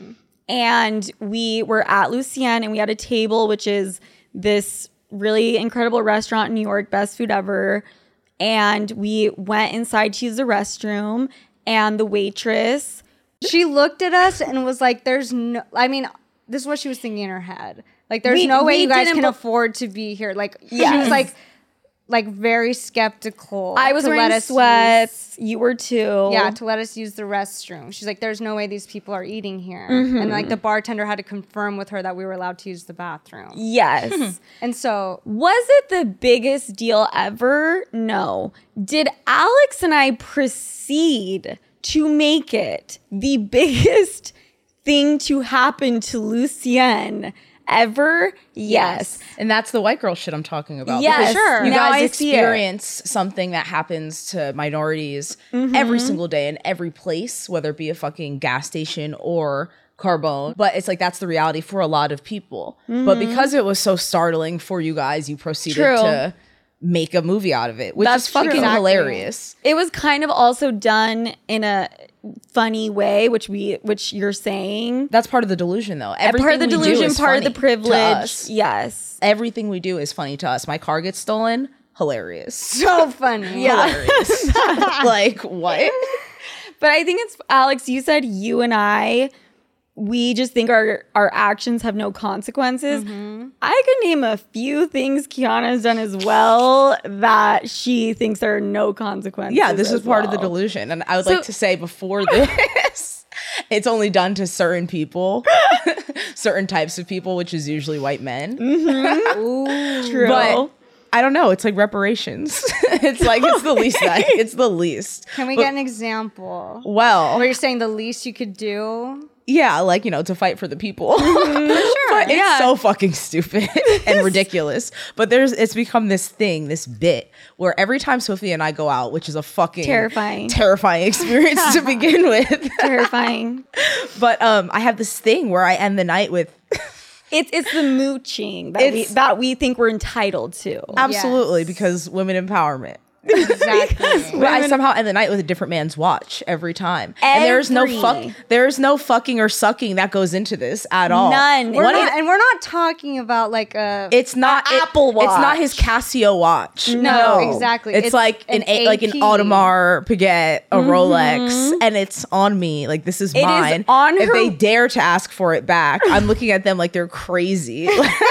And we were at Lucien and we had a table, which is this really incredible restaurant in New York, best food ever. And we went inside to use the restroom and the waitress, She looked at us and was like, there's no, I mean, this is what she was thinking in her head. Like, there's no way we you guys didn't can be- afford to be here. Like, she Yes. was like very skeptical. I was to let wearing us sweats. You were too. to let us use the restroom. She's like, there's no way these people are eating here. And like the bartender had to confirm with her that we were allowed to use the bathroom. Yes. And so Was it the biggest deal ever? No. Did Alex and I proceed to make it the biggest thing to happen to Lucien ever? Yes. And that's the white girl shit I'm talking about. Yes, Because sure. You Now guys I see it. experience something that happens to minorities every single day in every place, whether it be a fucking gas station or Carbone. But it's like that's the reality for a lot of people. But because it was so startling for you guys, you proceeded True. to make a movie out of it, which That's is fucking true. hilarious. It was kind of also done in a funny way, which you're saying. That's part of the delusion, though. Part of the Everything we do delusion, is part of the funny to privilege. us. Yes. Everything we do is funny to us. My car gets stolen. Hilarious. so funny. Hilarious. Like, what? But I think it's, Alex, you said you and I we just think our actions have no consequences. I could name a few things Kiana's done as well that she thinks there are no consequences. Yeah, this is part of the delusion. And I would like to say before this, it's only done to certain people, certain types of people, which is usually white men. Ooh. True. But I don't know. It's like reparations. It's like, it's the least. It's the least. Can we get an example? Well, Where you're saying the least you could do? yeah, like, to fight for the people. But it's so fucking stupid and ridiculous. But it's become this thing, this bit, where every time Sophie and I go out, which is a fucking terrifying experience to begin with. Terrifying. But I have this thing where I end the night with It's the mooching that we think we're entitled to. absolutely, Yes. because women empowerment. Exactly. But I somehow end the night with a different man's watch every time. And there's no fucking or sucking that goes into this at all. None. We're not talking about like a. It's not Apple Watch. It's not his Casio watch. No, exactly. It's like an AP. Audemars Piguet, a Rolex, and it's on me. Like, this is mine. Is on if her- they dare to ask for it back, I'm looking at them like they're crazy.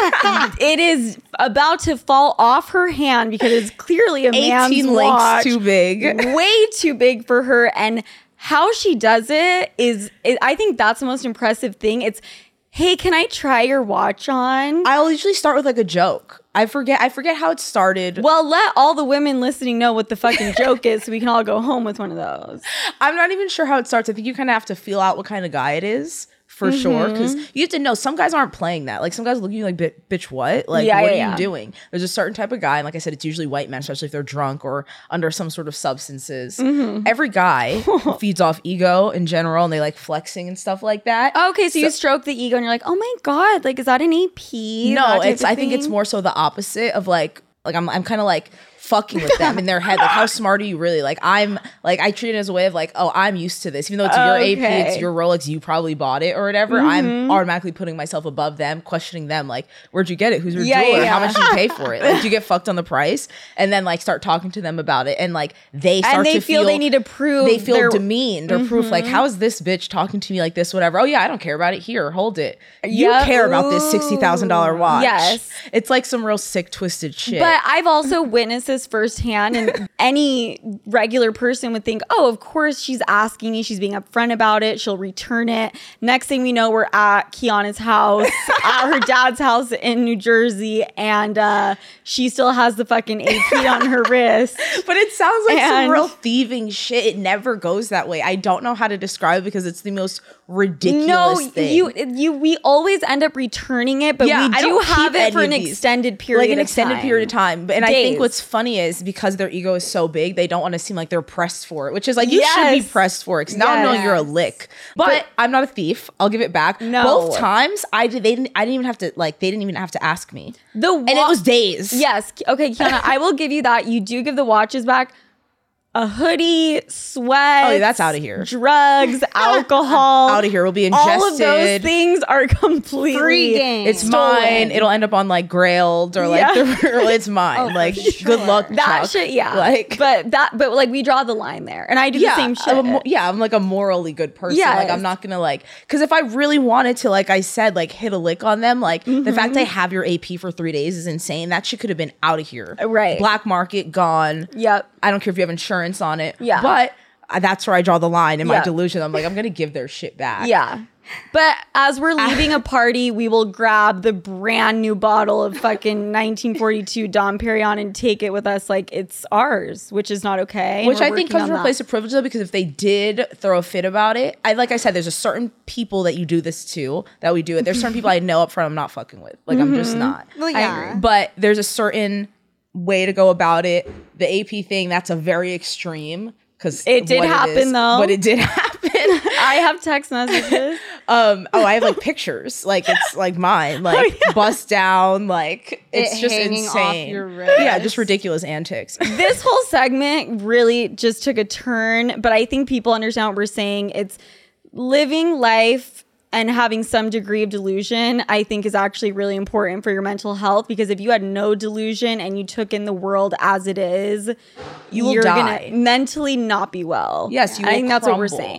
It is about to fall off her hand because it's clearly a 18 man's links watch. too big. Way too big for her. And how she does it is I think that's the most impressive thing. It's, hey, can I try your watch on? I'll usually start with like a joke. I forget how it started. Well, let all the women listening know what the fucking joke is so we can all go home with one of those. I'm not even sure how it starts. I think you kind of have to feel out what kind of guy it is. For sure, because you have to know some guys aren't playing that. Like, some guys look at you like, bitch, what? Like, what are you doing? There's a certain type of guy, and like I said, it's usually white men, especially if they're drunk or under some sort of substances. Every guy feeds off ego in general, and they like flexing and stuff like that. Okay, so you stroke the ego and you're like, oh my God, like, is that an AP? No, I think it's more so the opposite of like I'm kind of like fucking with them in their head. Like, how smart are you really? Like, I treat it as a way of like, oh, I'm used to this. Even though it's your AP, it's your Rolex, you probably bought it or whatever. I'm automatically putting myself above them, questioning them. Like, where'd you get it? Who's your jeweler? How much did you pay for it? Like, do you get fucked on the price? And then like start talking to them about it. And like they feel they need to prove they feel demeaned or proof. Like, how is this bitch talking to me like this? Whatever. Oh yeah, I don't care about it. Here, hold it. You care about this $60,000 watch. Yes. It's like some real sick, twisted shit. But I've also witnessed this firsthand, and any regular person would think, oh, of course she's asking me, she's being upfront about it, she'll return it. Next thing we know, we're at Kiana's house, at her dad's house in New Jersey, and she still has the fucking AP on her wrist. But it sounds like some real thieving shit. It never goes that way. I don't know how to describe it because it's the most ridiculous thing. We always end up returning it, but we do have it for an extended period of time. And I think what's funny is because their ego is so big, they don't want to seem like they're pressed for it, which is like, you should be pressed for it. Because now I'm knowing you're a lick. But I'm not a thief. I'll give it back. No. Both times they didn't even have to ask me. And it was days. Yes. Okay, Kiana, I will give you that. You do give the watches back. A hoodie, sweat. Oh, yeah, that's out of here. Drugs, alcohol. Out of here. Will be ingested. All of those things are completely free game. It's stolen. mine. It'll end up on like Grailed or like it's mine. Like, good luck, that Chuck. shit. Yeah. Like, but like we draw the line there, and I do the same shit. I'm like a morally good person. Yes. Like, I'm not gonna like, because if I really wanted to, like I said, like hit a lick on them, like the fact I have your AP for 3 days is insane. That shit could have been out of here. Right. Black market gone. Yep. I don't care if you have insurance on it. Yeah. But that's where I draw the line in my delusion. I'm like, I'm gonna give their shit back. Yeah. But as we're leaving a party, we will grab the brand new bottle of fucking 1942 Dom Perignon and take it with us like it's ours, which is not okay. Which I think comes from a place of privilege, though, because if they did throw a fit about it, like I said, there's a certain people that you do this to, that we do it. There's certain people I know up front I'm not fucking with. Like, I'm just not. Well, yeah. But there's a certain way to go about it. The AP thing, that's a very extreme. It did happen, though. But it did happen. I have text messages. I have like pictures. Like, it's like mine. Like, bust down. Like, it's just hanging insane. off your wrist. Yeah, just ridiculous antics. This whole segment really just took a turn, but I think people understand what we're saying. It's living life and having some degree of delusion, I think, is actually really important for your mental health, because if you had no delusion and you took in the world as it is, You will you're die. gonna mentally not be well. Yes, you I will think that's what we're crumble. saying.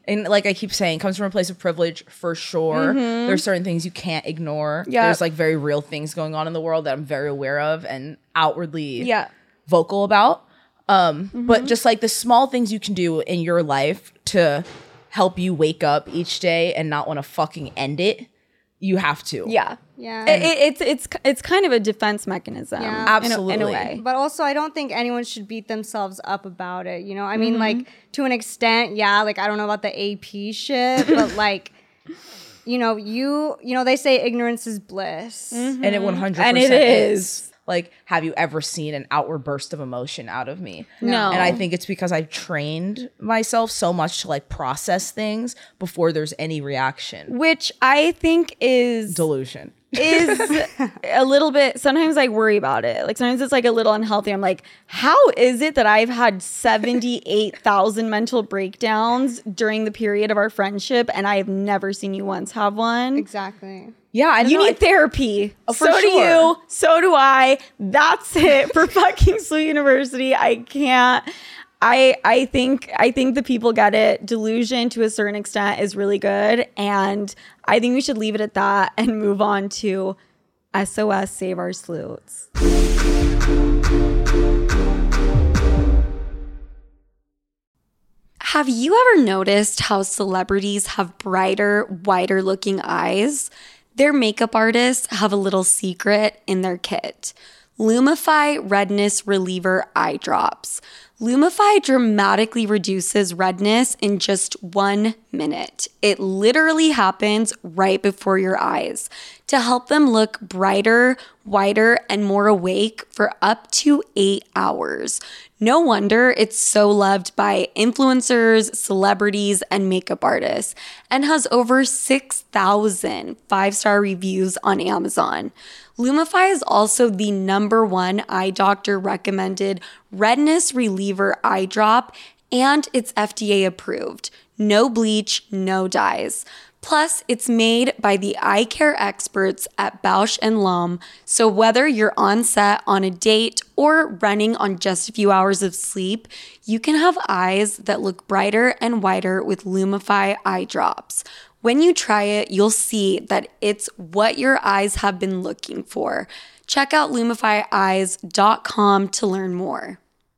And like I keep saying, comes from a place of privilege for sure. There's certain things you can't ignore. Yeah. There's like very real things going on in the world that I'm very aware of and outwardly vocal about. But just like the small things you can do in your life to help you wake up each day and not want to fucking end it, you have to. Yeah. It's kind of a defense mechanism. Yeah. Absolutely. In a way. But also, I don't think anyone should beat themselves up about it. You know, I mean, like, to an extent, like, I don't know about the AP shit, but like, you know, they say ignorance is bliss. And it 100% And it is. Like, have you ever seen an outward burst of emotion out of me? No. And I think it's because I've trained myself so much to like process things before there's any reaction. Which I think is Delusion. a little bit, sometimes I worry about it. Like sometimes it's like a little unhealthy. I'm like, how is it that I've had 78,000 mental breakdowns during the period of our friendship and I have never seen you once have one? Exactly. Yeah, I don't You know. need therapy. For So do sure. you. So do I. That's it for fucking Slow University. I can't. I think the people get it. Delusion to a certain extent is really good. And I think we should leave it at that and move on to SOS Save Our Sleuths. Have you ever noticed how celebrities have brighter, wider looking eyes? Their makeup artists have a little secret in their kit. Lumify Redness Reliever Eye Drops. Lumify dramatically reduces redness in just 1 minute. It literally happens right before your eyes to help them look brighter, wider, and more awake for up to 8 hours. No wonder it's so loved by influencers, celebrities, and makeup artists, and has over 6,000 5-star reviews on Amazon. Lumify is also the #1 eye doctor recommended redness reliever eye drop, and it's FDA approved. No bleach, no dyes. Plus, it's made by the eye care experts at Bausch & Lomb, so whether you're on set on a date or running on just a few hours of sleep, you can have eyes that look brighter and wider with Lumify eye drops. When you try it, you'll see that it's what your eyes have been looking for. Check out LumifyEyes.com to learn more.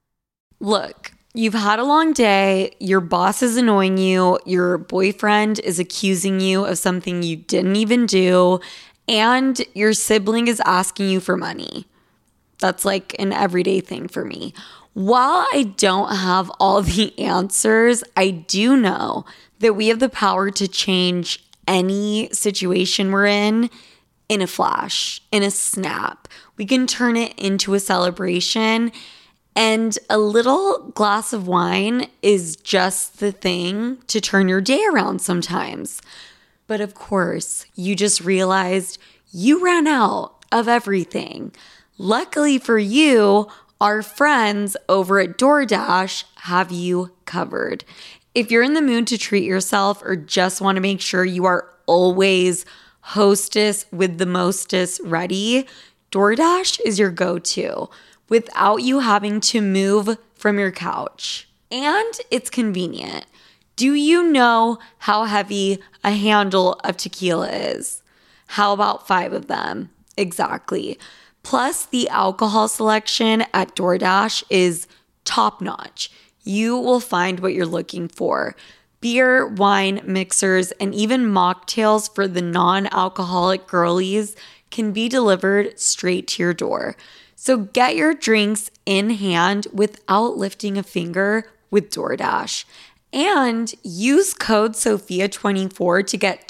Look, you've had a long day, your boss is annoying you, your boyfriend is accusing you of something you didn't even do, and your sibling is asking you for money. That's like an everyday thing for me. While I don't have all the answers, I do know that we have the power to change any situation we're in a flash, in a snap. We can turn it into a celebration, and a little glass of wine is just the thing to turn your day around sometimes. But of course, you just realized you ran out of everything. Luckily for you, our friends over at DoorDash have you covered. If you're in the mood to treat yourself or just want to make sure you are always hostess with the mostest ready, DoorDash is your go-to without you having to move from your couch. And it's convenient. Do you know how heavy a handle of tequila is? How about 5 of them? Exactly. Plus, the alcohol selection at DoorDash is top-notch. You will find what you're looking for. Beer, wine, mixers, and even mocktails for the non-alcoholic girlies can be delivered straight to your door. So get your drinks in hand without lifting a finger with DoorDash. And use code SOPHIA24 to get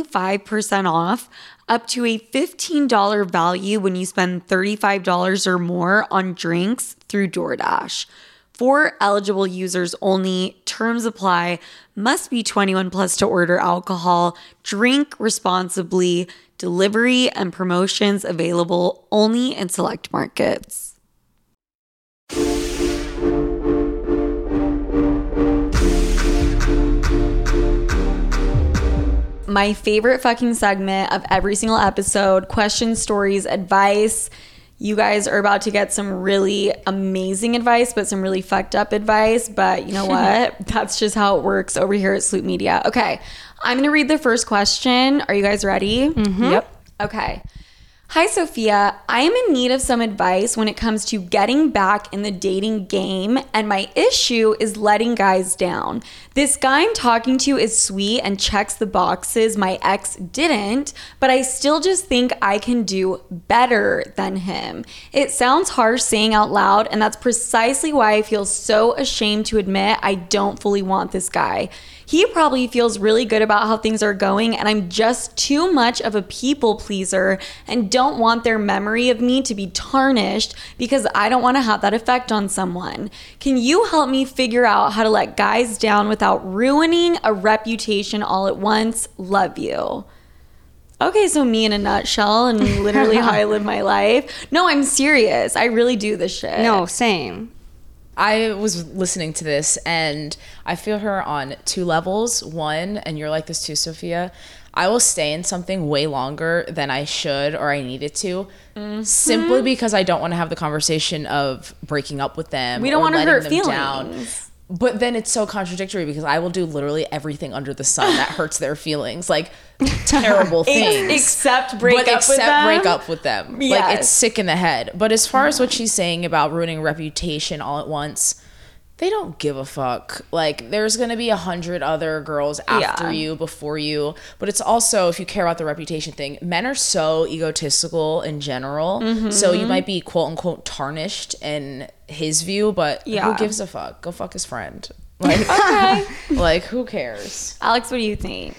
25% off up to a $15 value when you spend $35 or more on drinks through DoorDash. For eligible users only, terms apply, must be 21 plus to order alcohol, drink responsibly, delivery and promotions available only in select markets. My favorite fucking segment of every single episode, questions, stories, advice. You guys are about to get some really amazing advice, but some really fucked up advice. But you know what? That's just how it works over here at Sloop Media. Okay, I'm going to read the first question. Are you guys ready? Mm-hmm. Yep. Okay. Hi, Sophia. I am in need of some advice when it comes to getting back in the dating game, and my issue is letting guys down. This guy I'm talking to is sweet and checks the boxes my ex didn't, but I still just think I can do better than him. It sounds harsh saying out loud, and that's precisely why I feel so ashamed to admit I don't fully want this guy. He probably feels really good about how things are going, and I'm just too much of a people pleaser and don't want their memory of me to be tarnished because I don't want to have that effect on someone. Can you help me figure out how to let guys down without ruining a reputation all at once? Love you. Okay, so me in a nutshell and literally how I live my life. No, I'm serious. I really do this shit. No, same. I was listening to this and I feel her on two levels. One, and you're like this too, Sophia, I will stay in something way longer than I should or I needed to, simply because I don't want to have the conversation of breaking up with them. We don't want to hurt feelings. Down. But then it's so contradictory because I will do literally everything under the sun that hurts their feelings, like terrible things. Except break up with them. Yes. Like, it's sick in the head. But as far as what she's saying about ruining reputation all at once, they don't give a fuck. Like, there's going to be 100 other girls after you, before you. But it's also, if you care about the reputation thing, men are so egotistical in general. Mm-hmm. So you might be quote unquote tarnished in his view, but who gives a fuck? Go fuck his friend. Like, okay. Like, who cares? Alex, what do you think?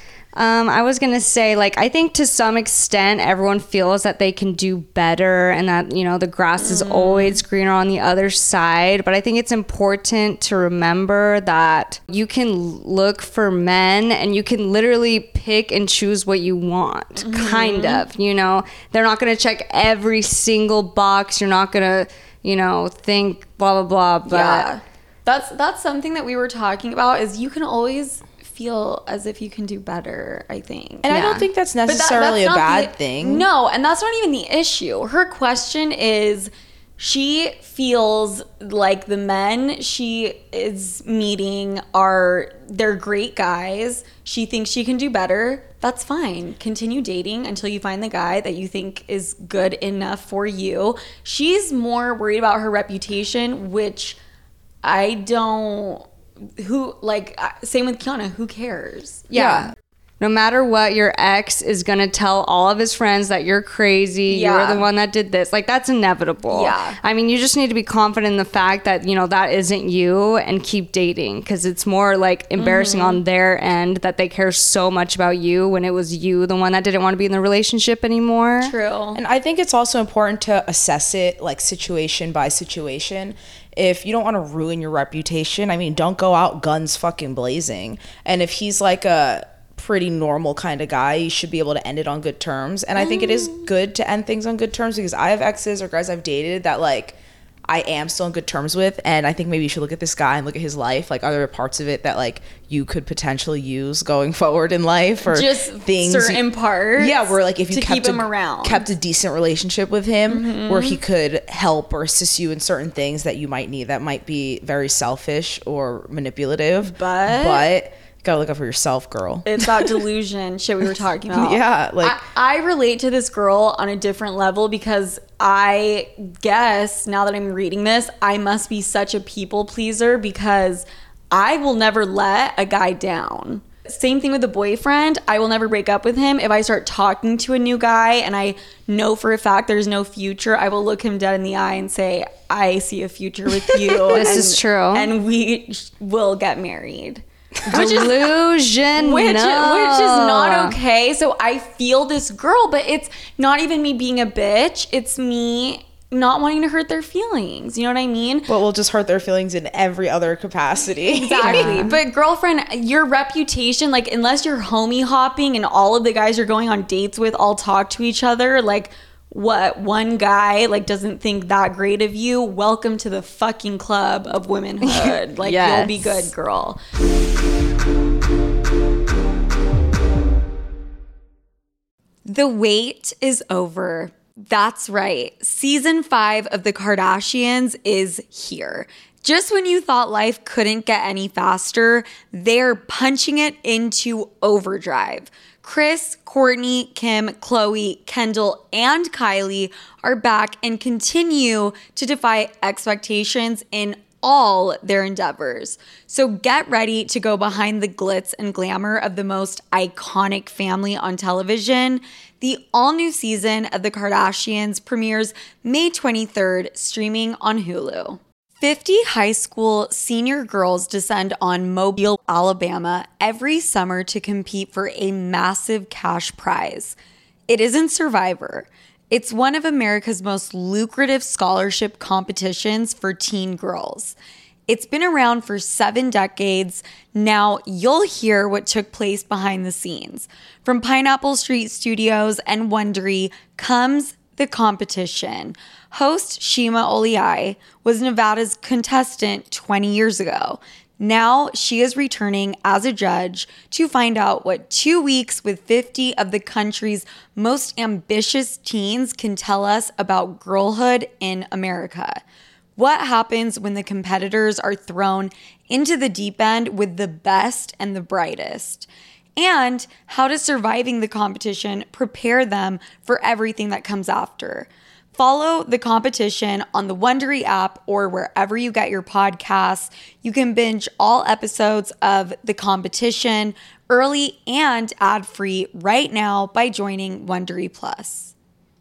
I was going to say, like, I think to some extent everyone feels that they can do better and that, you know, the grass is always greener on the other side. But I think it's important to remember that you can look for men and you can literally pick and choose what you want, kind of, you know. They're not going to check every single box. You're not going to, you know, think blah, blah, blah. But that's something that we were talking about is you can always feel as if you can do better, I think. And I don't think that's necessarily a bad thing. No, and that's not even the issue. Her question is, she feels like the men she is meeting they're great guys. She thinks she can do better. That's fine. Continue dating until you find the guy that you think is good enough for you. She's more worried about her reputation, which I don't... same with Kiana, who cares? Yeah. No matter what, your ex is going to tell all of his friends that you're crazy. Yeah. You're the one that did this. Like, that's inevitable. Yeah. I mean, you just need to be confident in the fact that, you know, that isn't you and keep dating, because it's more like embarrassing on their end that they care so much about you when it was you, the one that didn't want to be in the relationship anymore. True. And I think it's also important to assess it like situation by situation. If you don't want to ruin your reputation, I mean, don't go out guns fucking blazing. And if he's like a pretty normal kind of guy, you should be able to end it on good terms. And I think it is good to end things on good terms, because I have exes or guys I've dated that like I am still on good terms with, and I think maybe you should look at this guy and look at his life. Like, are there parts of it that like you could potentially use going forward in life, or just things certain parts? Yeah, where like if you keep him around, kept a decent relationship with him, where he could help or assist you in certain things that you might need that might be very selfish or manipulative, but gotta look out for yourself, girl. It's that delusion shit we were talking about. Yeah, like I relate to this girl on a different level, because I guess now that I'm reading this, I must be such a people pleaser because I will never let a guy down. Same thing with the boyfriend. I will never break up with him. If I start talking to a new guy and I know for a fact there's no future, I will look him dead in the eye and say, I see a future with you. This is true. And we will get married. Delusion, which is not okay. So I feel this girl, but it's not even me being a bitch. It's me not wanting to hurt their feelings. You know what I mean? But we'll just hurt their feelings in every other capacity. Exactly. Yeah. But girlfriend, your reputation, like, unless you're homie hopping and all of the guys you're going on dates with all talk to each other, like, what, one guy like doesn't think that great of you, welcome to the fucking club of womanhood. Like, you'll be good, girl. The wait is over. That's right. Season 5 of The Kardashians is here. Just when you thought life couldn't get any faster, they're punching it into overdrive. Kris, Kourtney, Kim, Khloe, Kendall, and Kylie are back and continue to defy expectations in all their endeavors. So get ready to go behind the glitz and glamour of the most iconic family on television. The all-new season of The Kardashians premieres May 23rd, streaming on Hulu. 50 high school senior girls descend on Mobile, Alabama every summer to compete for a massive cash prize. It isn't Survivor. It's one of America's most lucrative scholarship competitions for teen girls. It's been around for 7 decades. Now you'll hear what took place behind the scenes. From Pineapple Street Studios and Wondery comes the competition. Host Shima Oliai was Nevada's contestant 20 years ago. Now she is returning as a judge to find out what 2 weeks with 50 of the country's most ambitious teens can tell us about girlhood in America. What happens when the competitors are thrown into the deep end with the best and the brightest? And how does surviving the competition prepare them for everything that comes after? Follow the competition on the Wondery app or wherever you get your podcasts. You can binge all episodes of the competition early and ad-free right now by joining Wondery Plus.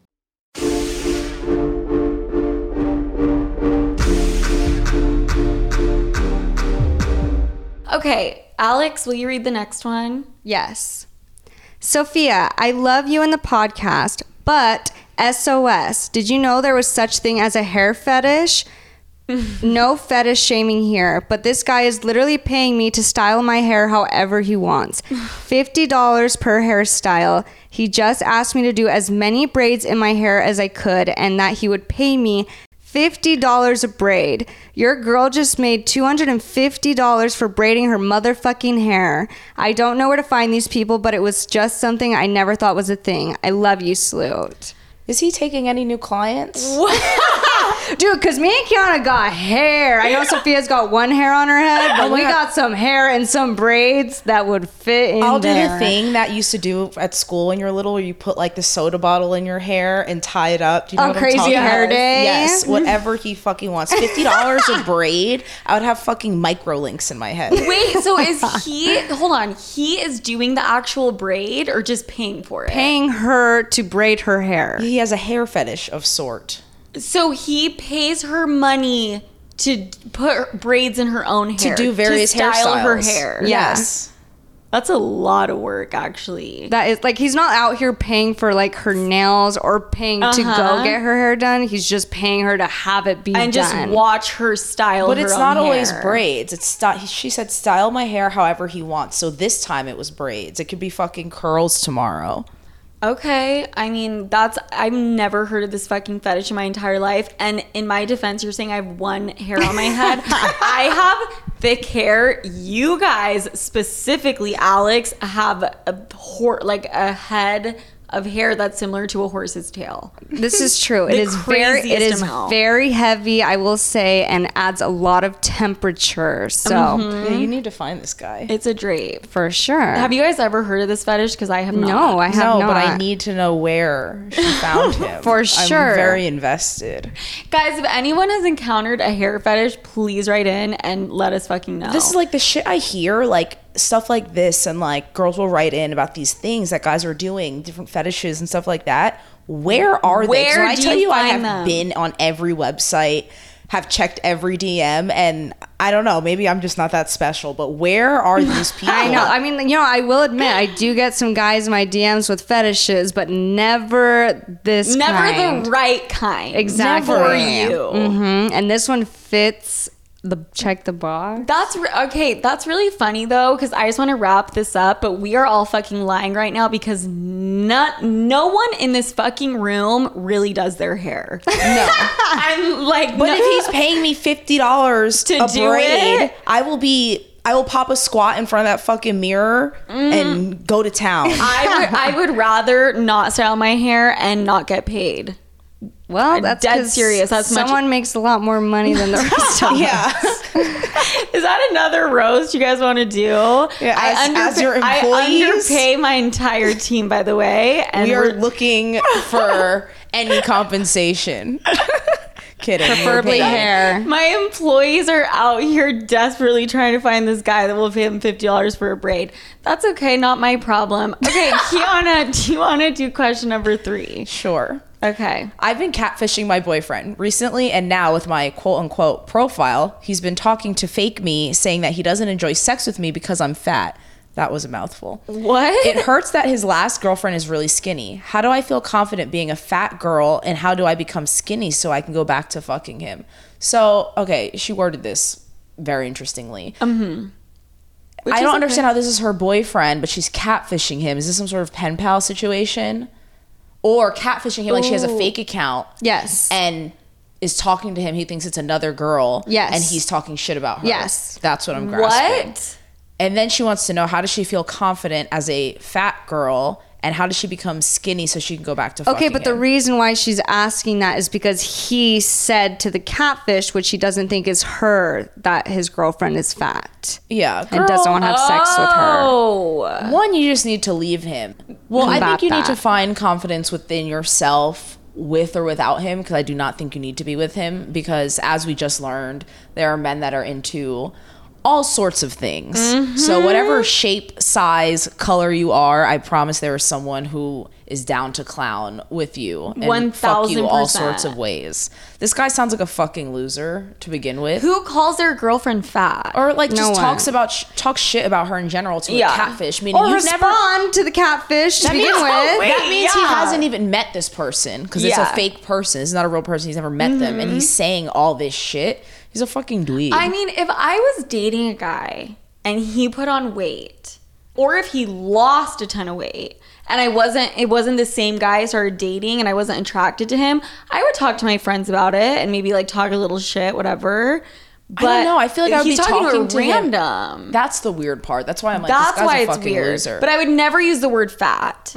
Okay, Alex, will you read the next one? Yes. Sophia, I love you in the podcast, but SOS, did you know there was such thing as a hair fetish? No fetish shaming here, but this guy is literally paying me to style my hair however he wants. $50 per hairstyle. He just asked me to do as many braids in my hair as I could and that he would pay me $50 a braid. Your girl just made $250 for braiding her motherfucking hair. I don't know where to find these people, but it was just something I never thought was a thing. I love you, Sloot. Is he taking any new clients? Dude, because me and Kiana got hair. I know Sophia's got one hair on her head, but we got some hair and some braids that would fit in I'll there. do the thing that you used to do at school when you were little, where you put like the soda bottle in your hair and tie it up. Do you know what I'm Crazy talking Hair about? Day? Yes, whatever he fucking wants. $50 a braid. I would have fucking micro links in my head. Wait, so is he, hold on, he is doing the actual braid or just paying for it? Paying her to braid her hair. He has a hair fetish of sort. So he pays her money to put braids in her own hair. To do various to style hairstyles. her hair. Yes. That's a lot of work, actually. That is like, he's not out here paying for like her nails or paying to go get her hair done. He's just paying her to have it be and done. just watch her style But her it's own not always hair. braids. It's she said style my hair however he wants. So this time it was braids. It could be fucking curls tomorrow. Okay, I mean, I've never heard of this fucking fetish in my entire life. And in my defense, you're saying I have one hair on my head. I have thick hair. You guys, specifically Alex, have a head of hair that's similar to a horse's tail. This is true. It is craziest amount. very heavy, I will say, and adds a lot of temperature. So Yeah, you need to find this guy. It's a drape. for sure. Have you guys ever heard of this fetish? Because I have not. No, I have No, not. but I need to know where she found him. For sure. I'm very invested. Guys, if anyone has encountered a hair fetish, please write in and let us fucking know. This is like the shit I hear, like stuff like this, and like girls will write in about these things that guys are doing, different fetishes and stuff like that. Where are they? 'Cause Where when I do tell you you I find have them? been on every website, have checked every DM, and I don't know, maybe I'm just not that special, but where are these people? I know. I mean, I will admit, I do get some guys in my DMs with fetishes, but never this never kind. the right kind. Exactly. For you. And this one fits check the box. Okay, that's really funny though, because I just want to wrap this up, but we are all fucking lying right now because no one in this fucking room really does their hair. No. I'm like, But no. if he's paying me $50 To a do braid, it? I will pop a squat in front of that fucking mirror and go to town. I would rather not style my hair and not get paid. Well, that's dead 'cause serious. That's someone makes a lot more money than the rest of us. Is that another roast you guys want to do? Yeah, as your employees? I underpay my entire team, by the way. And we are looking for any compensation. Kidding. Preferably hair. My employees are out here desperately trying to find this guy that will pay them $50 for a braid. That's okay, not my problem. Okay, Kiana, do you want to do question number 3? Sure. Okay. I've been catfishing my boyfriend recently, and now with my quote-unquote profile, he's been talking to fake me, saying that he doesn't enjoy sex with me because I'm fat. That was a mouthful. What? It hurts that his last girlfriend is really skinny. How do I feel confident being a fat girl, and how do I become skinny so I can go back to fucking him? So, okay, she worded this very interestingly. I don't understand how this is her boyfriend, but she's catfishing him. Is this some sort of pen pal situation? Or catfishing him like she has a fake account. Yes. And is talking to him. He thinks it's another girl. Yes. And he's talking shit about her. Yes. That's what I'm grasping. What? And then she wants to know, how does she feel confident as a fat girl, and how does she become skinny so she can go back to fucking Okay, but the him? reason why she's asking that is because he said to the catfish, which he doesn't think is her, that his girlfriend is fat Yeah. and doesn't want to have sex with her. Oh. One, you just need to leave him. Well, I think Combat you need to that. find confidence within yourself with or without him, because I do not think you need to be with him, because as we just learned, there are men that are into all sorts of things. So whatever shape, size, color you are, I promise there is someone who is down to clown with you and fuck you all 1000%. sorts of ways. This guy sounds like a fucking loser to begin with. Who calls their girlfriend fat? Or like just No talks one. about talks shit about her in general to Yeah. a catfish. Meaning Or you've never. respond to the catfish to That begin means, with. that means he yeah. hasn't even met this person, because it's a Yeah. fake person. It's not a real person. He's never met them, and he's saying all this shit. He's a fucking dweeb. I mean, if I was dating a guy and he put on weight, or if he lost a ton of weight, and it wasn't the same guy I started dating and I wasn't attracted to him, I would talk to my friends about it and maybe like talk a little shit, whatever. But I don't know. I feel like I would he's be talking to to him. random. That's the weird part. That's why I'm like, That's this guy's why a it's fucking weird. loser. But I would never use the word fat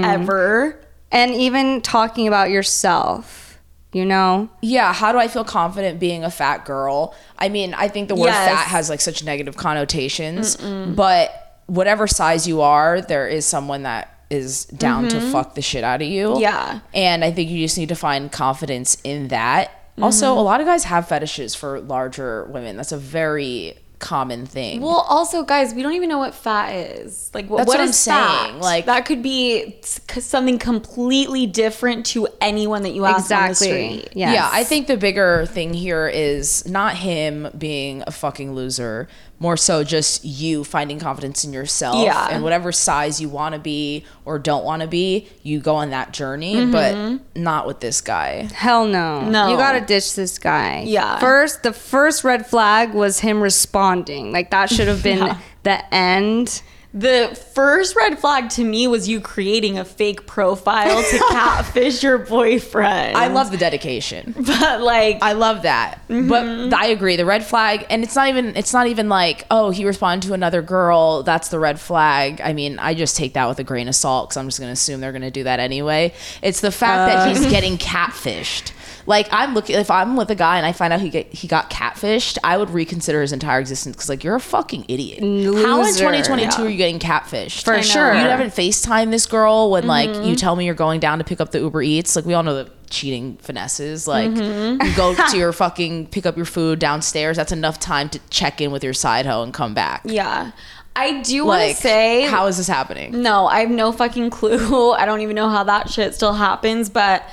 ever. And even talking about yourself, you know? Yeah, how do I feel confident being a fat girl? I mean, I think the word Yes. fat has like such negative connotations, but whatever size you are, there is someone that is down to fuck the shit out of you. Yeah. And I think you just need to find confidence in that. Also, a lot of guys have fetishes for larger women. That's a very common thing. Well, also, guys, we don't even know what fat is. Like, That's what what I'm is saying. fat? Like- that could be something completely different to anyone that you ask on the Exactly. street. Yes. Yeah, I think the bigger thing here is not him being a fucking loser, more so just you finding confidence in yourself. Yeah. And whatever size you want to be or don't want to be, you go on that journey, but not with this guy. Hell no. No. You gotta ditch this guy. Yeah. The first red flag was him responding. Like that should have been the end. The first red flag to me was you creating a fake profile to catfish your boyfriend. I love the dedication. but like, I love that. But I agree. The red flag, and it's not even like, oh, he responded to another girl, that's the red flag. I mean, I just take that with a grain of salt, because I'm just going to assume they're going to do that anyway. It's the fact that he's getting catfished. Like, if I'm with a guy and I find out he got catfished, I would reconsider his entire existence, because like, you're a fucking idiot. How in Loser. 2022 are you getting catfished? For sure. You haven't FaceTime this girl when like you tell me you're going down to pick up the Uber Eats. Like, we all know the cheating finesses. Like, you go to your fucking pick up your food downstairs. That's enough time to check in with your side hoe and come back. yeah. I do want Like, to say, how is this happening? no, I have no fucking clue. I don't even know how that shit still happens, but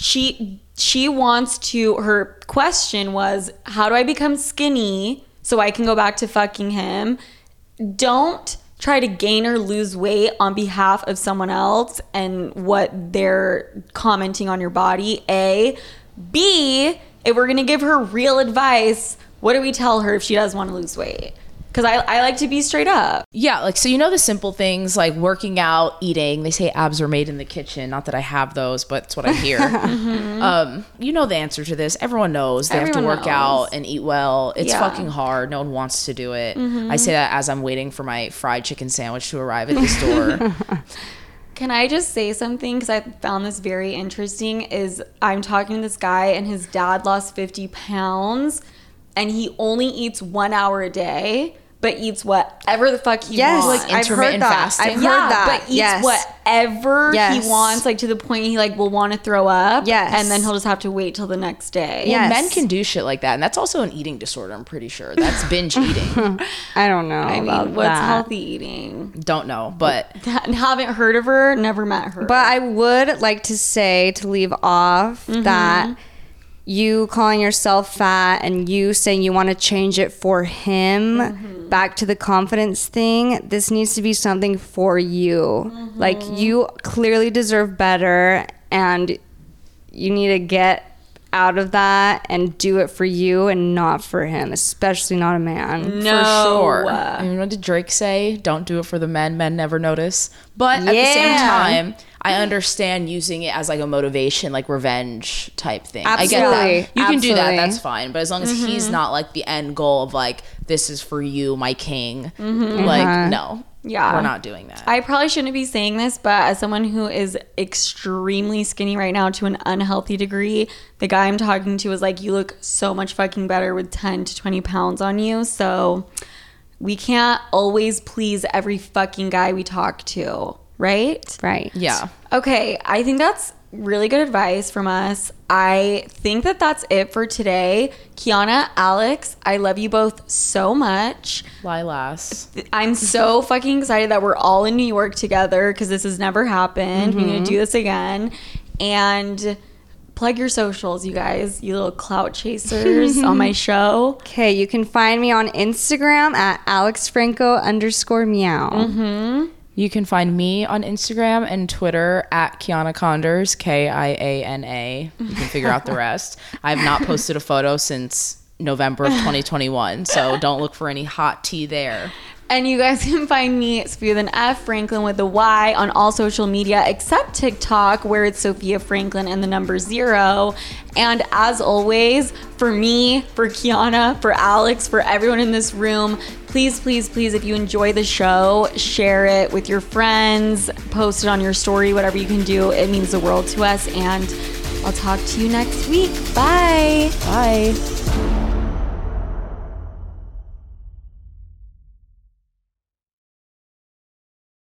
she wants to, her question was, how do I become skinny so I can go back to fucking him? Don't try to gain or lose weight on behalf of someone else and what they're commenting on your body. A. B, if we're gonna give her real advice, what do we tell her if she does want to lose weight? Because I like to be straight up. Yeah, like, so you know the simple things like working out, eating. They say abs are made in the kitchen. Not that I have those, but it's what I hear. You know the answer to this. Everyone knows they have to Everyone work knows. out and eat well. It's Yeah. fucking hard. No one wants to do it. I say that as I'm waiting for my fried chicken sandwich to arrive at the store. Can I just say something? Because I found this very interesting. Is I'm talking to this guy and his dad lost 50 pounds and he only eats 1 hour a day, but eats whatever the fuck he wants. Like intermittent fasting. I've heard that. But eats whatever he wants, like to the point he like will want to throw up. Yes. And then he'll just have to wait till the next day. Well, men can do shit like that, and that's also an eating disorder, I'm pretty sure. That's binge eating. I don't know. I about mean, what's that. healthy eating? Don't know, but Haven't heard of her, never met her. But I would like to say, to leave off, that you calling yourself fat and you saying you want to change it for him, back to the confidence thing, this needs to be something for you. Like, you clearly deserve better, and you need to get out of that and do it for you and not for him, especially not a man. No. for sure. And what did Drake say? Don't do it for the men. Men never notice. But at the same time, I understand using it as like a motivation, like revenge type thing. Absolutely. I get that. You can do that. Absolutely. That's fine. But as long as he's not like the end goal of like, this is for you, my king. Like, no. Yeah. We're not doing that. I probably shouldn't be saying this, but as someone who is extremely skinny right now to an unhealthy degree, the guy I'm talking to is like, you look so much fucking better with 10 to 20 pounds on you. So we can't always please every fucking guy we talk to, right? Right. Yeah. Okay, I think that's really good advice from us. I think that that's it for today. Kiana, Alex, I love you both so much. Lilas. I'm so fucking excited that we're all in New York together because this has never happened. We need to do this again. And plug your socials, you guys, you little clout chasers on my show. Okay, you can find me on Instagram at AlexFranco_meow. You can find me on Instagram and Twitter at Kiana Condors, Kiana. You can figure out the rest. I have not posted a photo since November of 2021, so don't look for any hot tea there. And you guys can find me, Sophia with an F, Franklin with a Y, on all social media except TikTok, where it's Sophia Franklin and the number 0. And as always, for me, for Kiana, for Alex, for everyone in this room, please, please, please, if you enjoy the show, share it with your friends, post it on your story, whatever you can do. It means the world to us. And I'll talk to you next week. Bye. Bye.